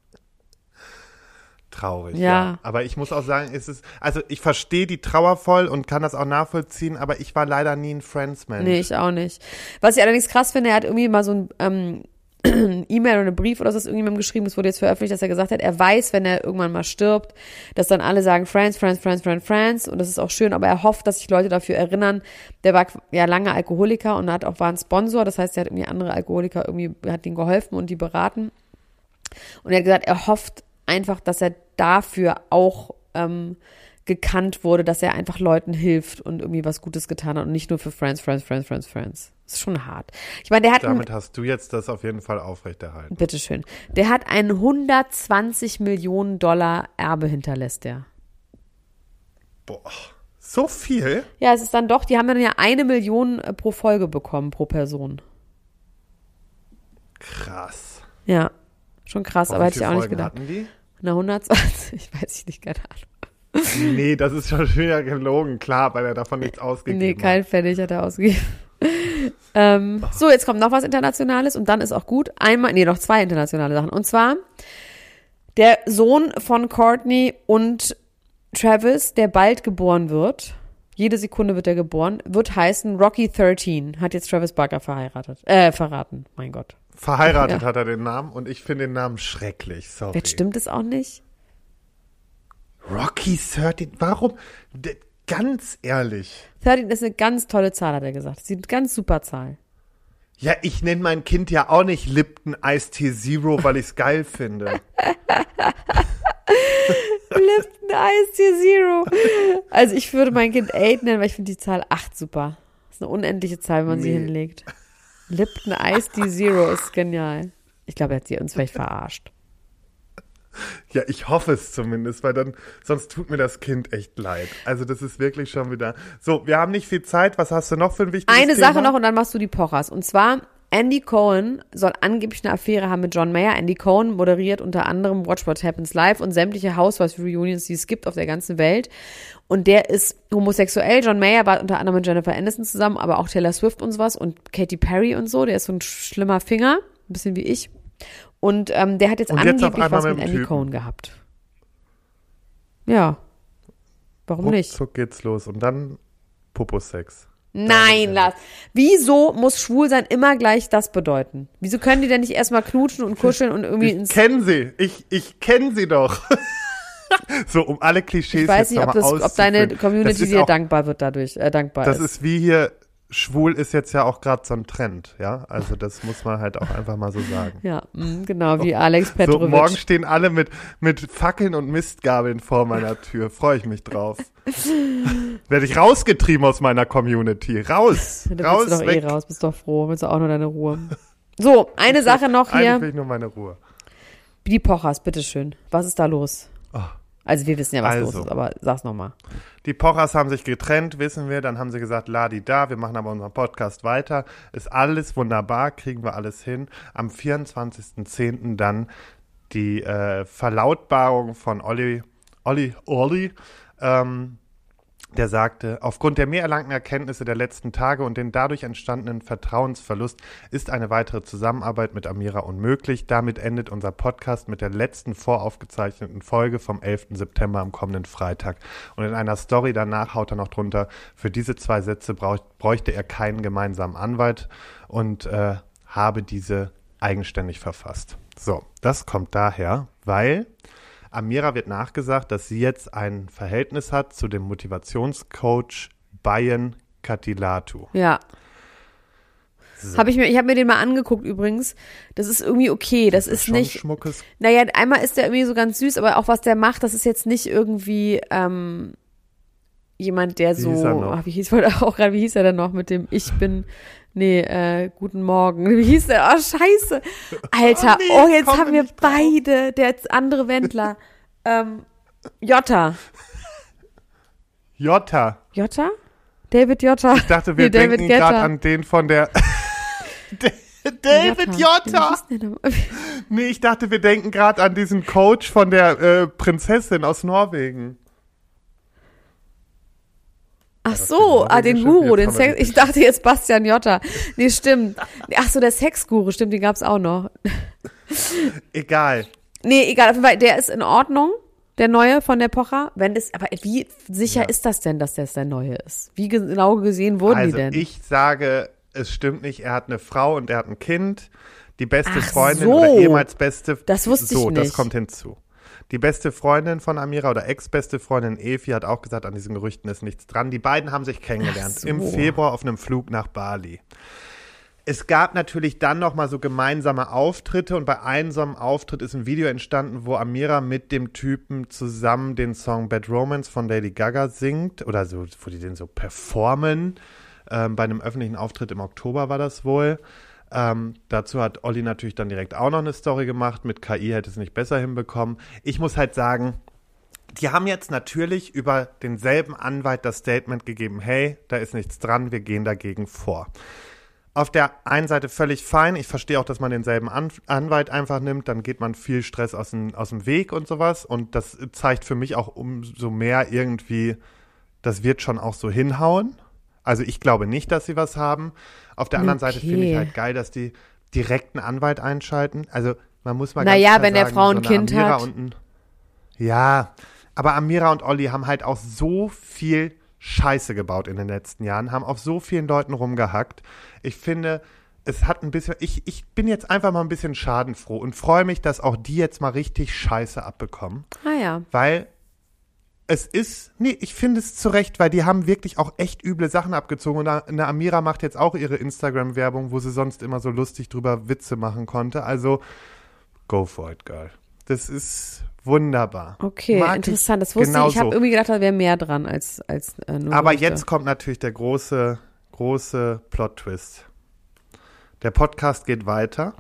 Traurig, Ja. ja. Aber ich muss auch sagen, es ist, also ich verstehe die Trauer voll und kann das auch nachvollziehen, aber ich war leider nie ein Friends-Mensch. Nee, ich auch nicht. Was ich allerdings krass finde, er hat irgendwie mal so ein ähm, E-Mail oder einen Brief oder so ist irgendjemandem geschrieben, das wurde jetzt veröffentlicht, dass er gesagt hat, er weiß, wenn er irgendwann mal stirbt, dass dann alle sagen Friends, Friends, Friends, Friends, Friends und das ist auch schön, aber er hofft, dass sich Leute dafür erinnern. Der war ja lange Alkoholiker und hat auch war ein Sponsor, das heißt, er hat irgendwie andere Alkoholiker irgendwie, hat denen geholfen und die beraten. Und er hat gesagt, er hofft einfach, dass er dafür auch ähm, gekannt wurde, dass er einfach Leuten hilft und irgendwie was Gutes getan hat und nicht nur für Friends, Friends, Friends, Friends, Friends. Das ist schon hart. Ich meine, der hat Damit hast du jetzt das auf jeden Fall aufrechterhalten. Bitteschön. Der hat ein hundertzwanzig Millionen Dollar Erbe hinterlässt der. Boah, so viel? Ja, es ist dann doch, die haben dann ja eine Million äh, pro Folge bekommen, pro Person. Krass. Ja, schon krass, Boah, aber wie hätte ich viele auch nicht Folgen gedacht. hatten die? Na, hundertzwanzig, weiß ich nicht, keine Ahnung. Nee, das ist schon wieder gelogen, klar, weil er davon nichts ausgegeben Nee, kein hat. Pfennig hat er ausgegeben. ähm, so, jetzt kommt noch was Internationales und dann ist auch gut. Einmal, nee, noch zwei internationale Sachen. Und zwar der Sohn von Courtney und Travis, der bald geboren wird, jede Sekunde wird er geboren, wird heißen Rocky dreizehn, hat jetzt Travis Barker verheiratet, äh, verraten, mein Gott. Verheiratet Ja. hat er den Namen und ich finde den Namen schrecklich, sorry. Jetzt stimmt es auch nicht? Rocky dreizehn, warum? D- ganz ehrlich. dreizehn ist eine ganz tolle Zahl, hat er gesagt. Sie ist eine ganz super Zahl. Ja, ich nenne mein Kind ja auch nicht Lipton Ice Tea Zero, weil ich es geil finde. Lipton Ice Tea Zero. Also ich würde mein Kind acht nennen, weil ich finde die Zahl acht super. Das ist eine unendliche Zahl, wenn man sie Nee. hinlegt. Lipton Ice Tea Zero ist genial. Ich glaube, er hat sie uns vielleicht verarscht. Ja, ich hoffe es zumindest, weil dann, sonst tut mir das Kind echt leid. Also das ist wirklich schon wieder. So, wir haben nicht viel Zeit. Was hast du noch für ein wichtiges Eine Thema? Sache noch und dann machst du die Pochers. Und zwar, Andy Cohen soll angeblich eine Affäre haben mit John Mayer. Andy Cohen moderiert unter anderem Watch What Happens Live und sämtliche Housewives-Reunions, die es gibt auf der ganzen Welt. Und der ist homosexuell. John Mayer war unter anderem mit Jennifer Aniston zusammen, aber auch Taylor Swift und sowas und Katy Perry und so. Der ist so ein schlimmer Finger, ein bisschen wie ich. Und ähm, der hat jetzt Und jetzt auf angeblich einmal was mit mit dem Andy Typen. Cohen gehabt. Ja. Warum nicht? Ruckzuck geht's los und dann Popo-Sex. Nein, Lars. Wieso muss schwul sein immer gleich das bedeuten? Wieso können die denn nicht erstmal knutschen und kuscheln und irgendwie Ich ins... kenne sie. Ich, ich kenne sie doch. So, um alle Klischees Ich weiß jetzt nicht, ob, nochmal das, ob deine auszuführen. Das Community ist dir auch, dankbar wird dadurch, äh, dankbar Das ist. ist wie hier, schwul ist jetzt ja auch gerade so ein Trend, ja? Also das muss man halt auch einfach mal so sagen. Ja, mh, genau, wie Alex So, Petrovic. morgen stehen alle mit, mit Fackeln und Mistgabeln vor meiner Tür. Freue ich mich drauf. Werde ich rausgetrieben aus meiner Community. Raus! da raus, bist du doch weg. eh raus, bist doch froh, willst du auch nur deine Ruhe. So, eine Sache noch Eigentlich will hier. ich nur meine Ruhe. Die Pochers, bitteschön. Was ist da los? Oh. Also wir wissen ja, was Also. los ist, aber sag's nochmal. Die Pochers haben sich getrennt, wissen wir. Dann haben sie gesagt, ladi da, wir machen aber unseren Podcast weiter. Ist alles wunderbar, kriegen wir alles hin. Am vierundzwanzigsten zehnten dann die äh, Verlautbarung von Olli, Olli, Olli, ähm, der sagte, aufgrund der mehr erlangten Erkenntnisse der letzten Tage und den dadurch entstandenen Vertrauensverlust ist eine weitere Zusammenarbeit mit Amira unmöglich. Damit endet unser Podcast mit der letzten voraufgezeichneten Folge vom elften September am kommenden Freitag. Und in einer Story danach haut er noch drunter, für diese zwei Sätze brauch, bräuchte er keinen gemeinsamen Anwalt und äh, habe diese eigenständig verfasst. So, das kommt daher, weil Amira wird nachgesagt, dass sie jetzt ein Verhältnis hat zu dem Motivationscoach Bayen Katilatu. Ja. So. Hab ich mir, ich habe mir den mal angeguckt übrigens. Das ist irgendwie okay. Das, das ist, ist schon nicht. Schmuckes. Naja, einmal ist der irgendwie so ganz süß, aber auch was der macht, das ist jetzt nicht irgendwie ähm, jemand, der Wie so. hieß er noch? Ach, wie hieß wollte auch gerade, wie hieß er denn noch mit dem Ich bin. Nee, äh, guten Morgen. Wie hieß der? Oh, scheiße. Alter, oh, nee, oh jetzt haben wir nicht drauf. beide, der andere Wendler. ähm, Jotta. Jotta. Jotta? David Jotta. Ich dachte, wir nee, David denken Guetta. gerade an den von der David Jotta. Wie hieß der denn? Nee, ich dachte, wir denken gerade an diesen Coach von der äh, Prinzessin aus Norwegen. Ach das so, ist ah, den Norwegische. Guru, Jetzt den haben wir Sex, die- ich dachte jetzt Bastian Jotta. Nee, stimmt. Ach so, der Sexguru, stimmt, den gab's auch noch. Egal. Nee, egal, auf jeden Fall, der ist in Ordnung, der neue von der Pocher. Wenn das, aber wie sicher Ja. ist das denn, dass das der neue ist? Wie genau gesehen wurden Also die denn? ich sage, es stimmt nicht. Er hat eine Frau und er hat ein Kind. Die beste Ach Freundin so. oder ehemals beste. Das wusste ich so, das nicht. kommt hinzu. Die beste Freundin von Amira oder ex-beste Freundin Evi hat auch gesagt, an diesen Gerüchten ist nichts dran. Die beiden haben sich kennengelernt Ach so. im Februar auf einem Flug nach Bali. Es gab natürlich dann noch mal so gemeinsame Auftritte und bei einem so einem Auftritt ist ein Video entstanden, wo Amira mit dem Typen zusammen den Song Bad Romance von Lady Gaga singt oder so, wo die den so performen. Ähm, bei einem öffentlichen Auftritt im Oktober war das wohl. Ähm, dazu hat Olli natürlich dann direkt auch noch eine Story gemacht. Mit K I hätte es nicht besser hinbekommen. Ich muss halt sagen, die haben jetzt natürlich über denselben Anwalt das Statement gegeben, hey, da ist nichts dran, wir gehen dagegen vor. Auf der einen Seite völlig fein. Ich verstehe auch, dass man denselben An- Anwalt einfach nimmt. Dann geht man viel Stress aus dem, aus dem Weg und sowas. Und das zeigt für mich auch umso mehr irgendwie, das wird schon auch so hinhauen. Also ich glaube nicht, dass sie was haben. Auf der anderen Okay. Seite finde ich halt geil, dass die direkt einen Anwalt einschalten. Also man muss mal Naja, ganz klar wenn der sagen, Frau ein so eine Kind Amira hat. und ein, ja, aber Amira und Olli haben halt auch so viel Scheiße gebaut in den letzten Jahren, haben auf so vielen Leuten rumgehackt. Ich finde, es hat ein bisschen, ich, ich bin jetzt einfach mal ein bisschen schadenfroh und freue mich, dass auch die jetzt mal richtig Scheiße abbekommen. Ah ja. Weil es ist, nee, ich finde es zu Recht, weil die haben wirklich auch echt üble Sachen abgezogen. Und eine Amira macht jetzt auch ihre Instagram-Werbung, wo sie sonst immer so lustig drüber Witze machen konnte. Also, go for it, girl. Das ist wunderbar. Okay, Mag interessant. ich Das wusste ich. Ich genauso. habe irgendwie gedacht, da wäre mehr dran als, als äh, nur Aber Gerüchte. jetzt kommt natürlich der große, große Plot-Twist. Der Podcast geht weiter,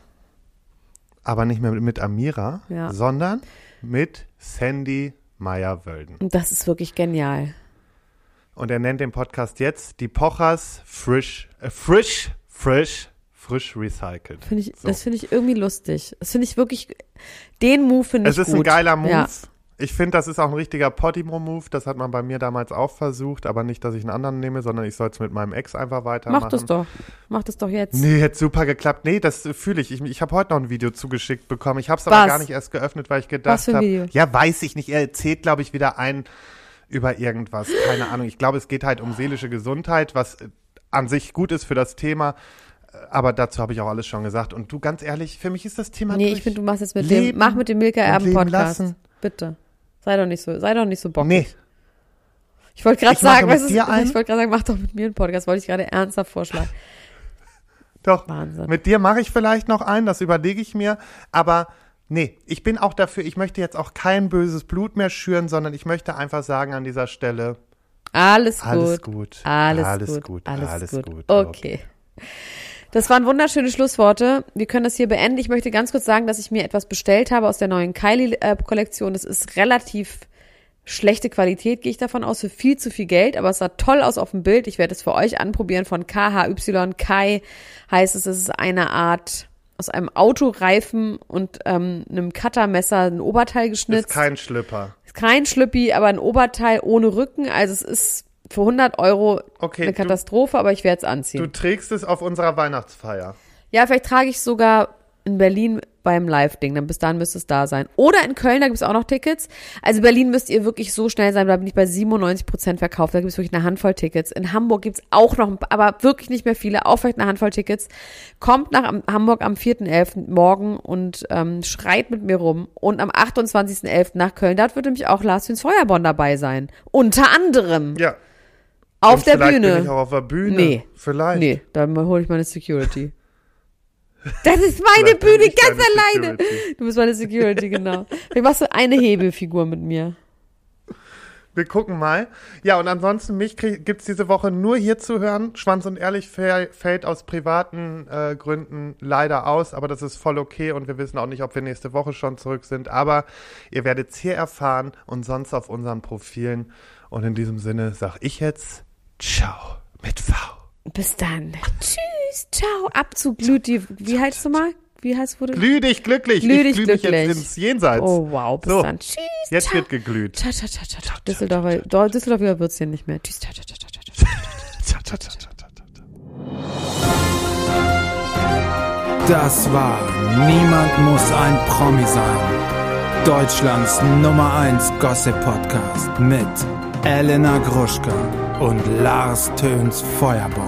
aber nicht mehr mit, mit Amira, Ja. sondern mit Sandy Meyer-Wölden. Und das ist wirklich genial. Und er nennt den Podcast jetzt die Pochers frisch, äh, frisch, frisch, frisch recycelt. Find ich, So. Das finde ich irgendwie lustig. Das finde ich wirklich, den Move finde ich Es gut. ist ein geiler Move. Ja. Ich finde, das ist auch ein richtiger Podimo-Move. Das hat man bei mir damals auch versucht, aber nicht, dass ich einen anderen nehme, sondern ich soll es mit meinem Ex einfach weitermachen. Mach das doch. Mach das doch jetzt. Nee, hätte super geklappt. Nee, das äh, fühle ich. Ich, ich habe heute noch ein Video zugeschickt bekommen. Ich habe es aber Was? gar nicht erst geöffnet, weil ich gedacht Was für ein habe. Video? Ja, weiß ich nicht. Er erzählt, glaube ich, wieder ein über irgendwas. Keine Ahnung. Ich glaube, es geht halt um seelische Gesundheit, was äh, an sich gut ist für das Thema. Äh, Aber dazu habe ich auch alles schon gesagt. Und du, ganz ehrlich, für mich ist das Thema Nee, durch. ich finde, du machst jetzt mit Leben dem, mach mit dem Milka und Erben leben Podcast. lassen. Bitte. Sei doch nicht so, sei doch nicht so bockig. Nee, Ich wollte gerade Ich mache sagen, mit weißt du, dir einen. ich wollte gerade sagen, mach doch mit mir einen Podcast, wollte ich gerade ernsthaft vorschlagen. doch. Wahnsinn. Mit dir mache ich vielleicht noch einen, das überlege ich mir. Aber nee, ich bin auch dafür, ich möchte jetzt auch kein böses Blut mehr schüren, sondern ich möchte einfach sagen an dieser Stelle, Alles gut. alles gut. Alles, alles gut. gut. Alles, alles gut. gut. Okay. Das waren wunderschöne Schlussworte. Wir können das hier beenden. Ich möchte ganz kurz sagen, dass ich mir etwas bestellt habe aus der neuen Kylie-Kollektion. Das ist relativ schlechte Qualität, gehe ich davon aus, für viel zu viel Geld. Aber es sah toll aus auf dem Bild. Ich werde es für euch anprobieren. Von K H Y. Kai heißt es, es ist eine Art aus einem Autoreifen und ähm, einem Cuttermesser ein Oberteil geschnitzt. Ist kein Schlüpper. Ist kein Schlüppi, aber ein Oberteil ohne Rücken. Also es ist für hundert Euro Okay, eine du- Katastrophe, aber ich werde es Du anziehen. trägst es auf unserer Weihnachtsfeier. Ja, vielleicht trage ich es sogar in Berlin beim Live-Ding. Dann bis dahin müsste es da sein. Oder in Köln, da gibt es auch noch Tickets. Also Berlin müsst ihr wirklich so schnell sein, da bin ich bei siebenundneunzig Prozent verkauft. Da gibt es wirklich eine Handvoll Tickets. In Hamburg gibt es auch noch, aber wirklich nicht mehr viele, auch vielleicht eine Handvoll Tickets. Kommt nach Hamburg am vierten elften morgen und ähm, schreit mit mir rum. Und am achtundzwanzigsten elften nach Köln, dort wird nämlich auch Lars Töns Feuerborn dabei sein. Unter anderem. Ja. Auf Und der vielleicht Bühne. Bin ich auch auf der Bühne. Nee. Vielleicht. Nee, dann hole ich meine Security. Das ist meine Vielleicht bin Bühne, ich ganz deine alleine. Security. Du bist meine Security, genau. Vielleicht machst du eine Hebelfigur mit mir. Wir gucken mal. Ja, und ansonsten, mich gibt es diese Woche nur hier zu hören. Schwanz und Ehrlich fällt aus privaten äh, Gründen leider aus, aber das ist voll okay und wir wissen auch nicht, ob wir nächste Woche schon zurück sind. Aber ihr werdet es hier erfahren und sonst auf unseren Profilen. Und in diesem Sinne sag ich jetzt Ciao mit V. Bis dann. Tschüss, ciao. Abzug, glüht die, wie heißt du mal? Wie heißt wurde? Glüh dich glücklich. Glüh dich ich glüh mich glücklich. jetzt ins Jenseits. Oh wow, bis so, dann. Tschüss, jetzt ciao. wird geglüht. Ciao, ciao, ciao, ciao, ciao. Düsseldorfer, Dor- Düsseldorfer wird's hier nicht mehr. Tschüss, ciao, ciao, ciao, ciao, ciao, ciao. Ciao, ciao, ciao, ciao, ciao, ciao. Das war Niemand muss ein Promi sein. Deutschlands Nummer eins Gossip-Podcast mit Elena Gruschka und Lars Töns Feuerbomb.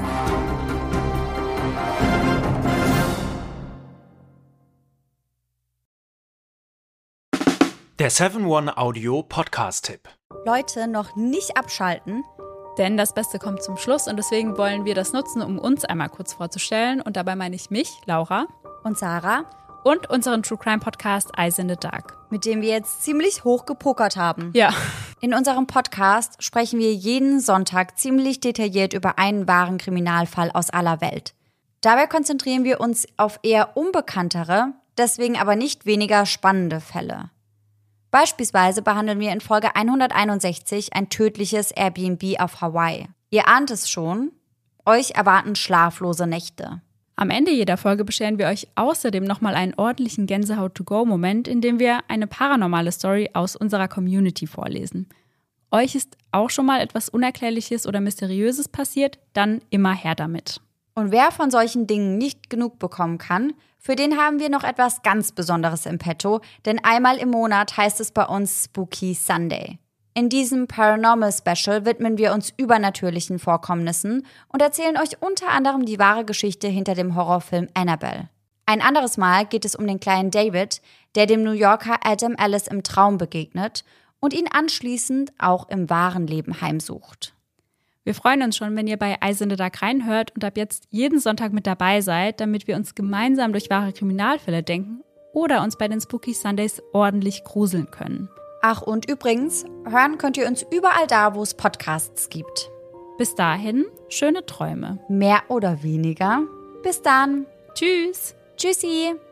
Der seven one Audio Podcast-Tipp. Leute, noch nicht abschalten. Denn das Beste kommt zum Schluss und deswegen wollen wir das nutzen, um uns einmal kurz vorzustellen. Und dabei meine ich mich, Laura. Und Sarah. Und unseren True Crime Podcast Eyes in the Dark. Mit dem wir jetzt ziemlich hoch gepokert haben. Ja. In unserem Podcast sprechen wir jeden Sonntag ziemlich detailliert über einen wahren Kriminalfall aus aller Welt. Dabei konzentrieren wir uns auf eher unbekanntere, deswegen aber nicht weniger spannende Fälle. Beispielsweise behandeln wir in Folge hunderteinundsechzig ein tödliches Airbnb auf Hawaii. Ihr ahnt es schon, euch erwarten schlaflose Nächte. Am Ende jeder Folge bescheren wir euch außerdem nochmal einen ordentlichen Gänsehaut-to-go-Moment, in dem wir eine paranormale Story aus unserer Community vorlesen. Euch ist auch schon mal etwas Unerklärliches oder Mysteriöses passiert, dann immer her damit. Und wer von solchen Dingen nicht genug bekommen kann, für den haben wir noch etwas ganz Besonderes im Petto, denn einmal im Monat heißt es bei uns Spooky Sunday. In diesem Paranormal Special widmen wir uns übernatürlichen Vorkommnissen und erzählen euch unter anderem die wahre Geschichte hinter dem Horrorfilm Annabelle. Ein anderes Mal geht es um den kleinen David, der dem New Yorker Adam Ellis im Traum begegnet und ihn anschließend auch im wahren Leben heimsucht. Wir freuen uns schon, wenn ihr bei Eyes in the Dark reinhört und ab jetzt jeden Sonntag mit dabei seid, damit wir uns gemeinsam durch wahre Kriminalfälle denken oder uns bei den Spooky Sundays ordentlich gruseln können. Ach, und übrigens, hören könnt ihr uns überall da, wo es Podcasts gibt. Bis dahin, schöne Träume. Mehr oder weniger. Bis dann. Tschüss. Tschüssi.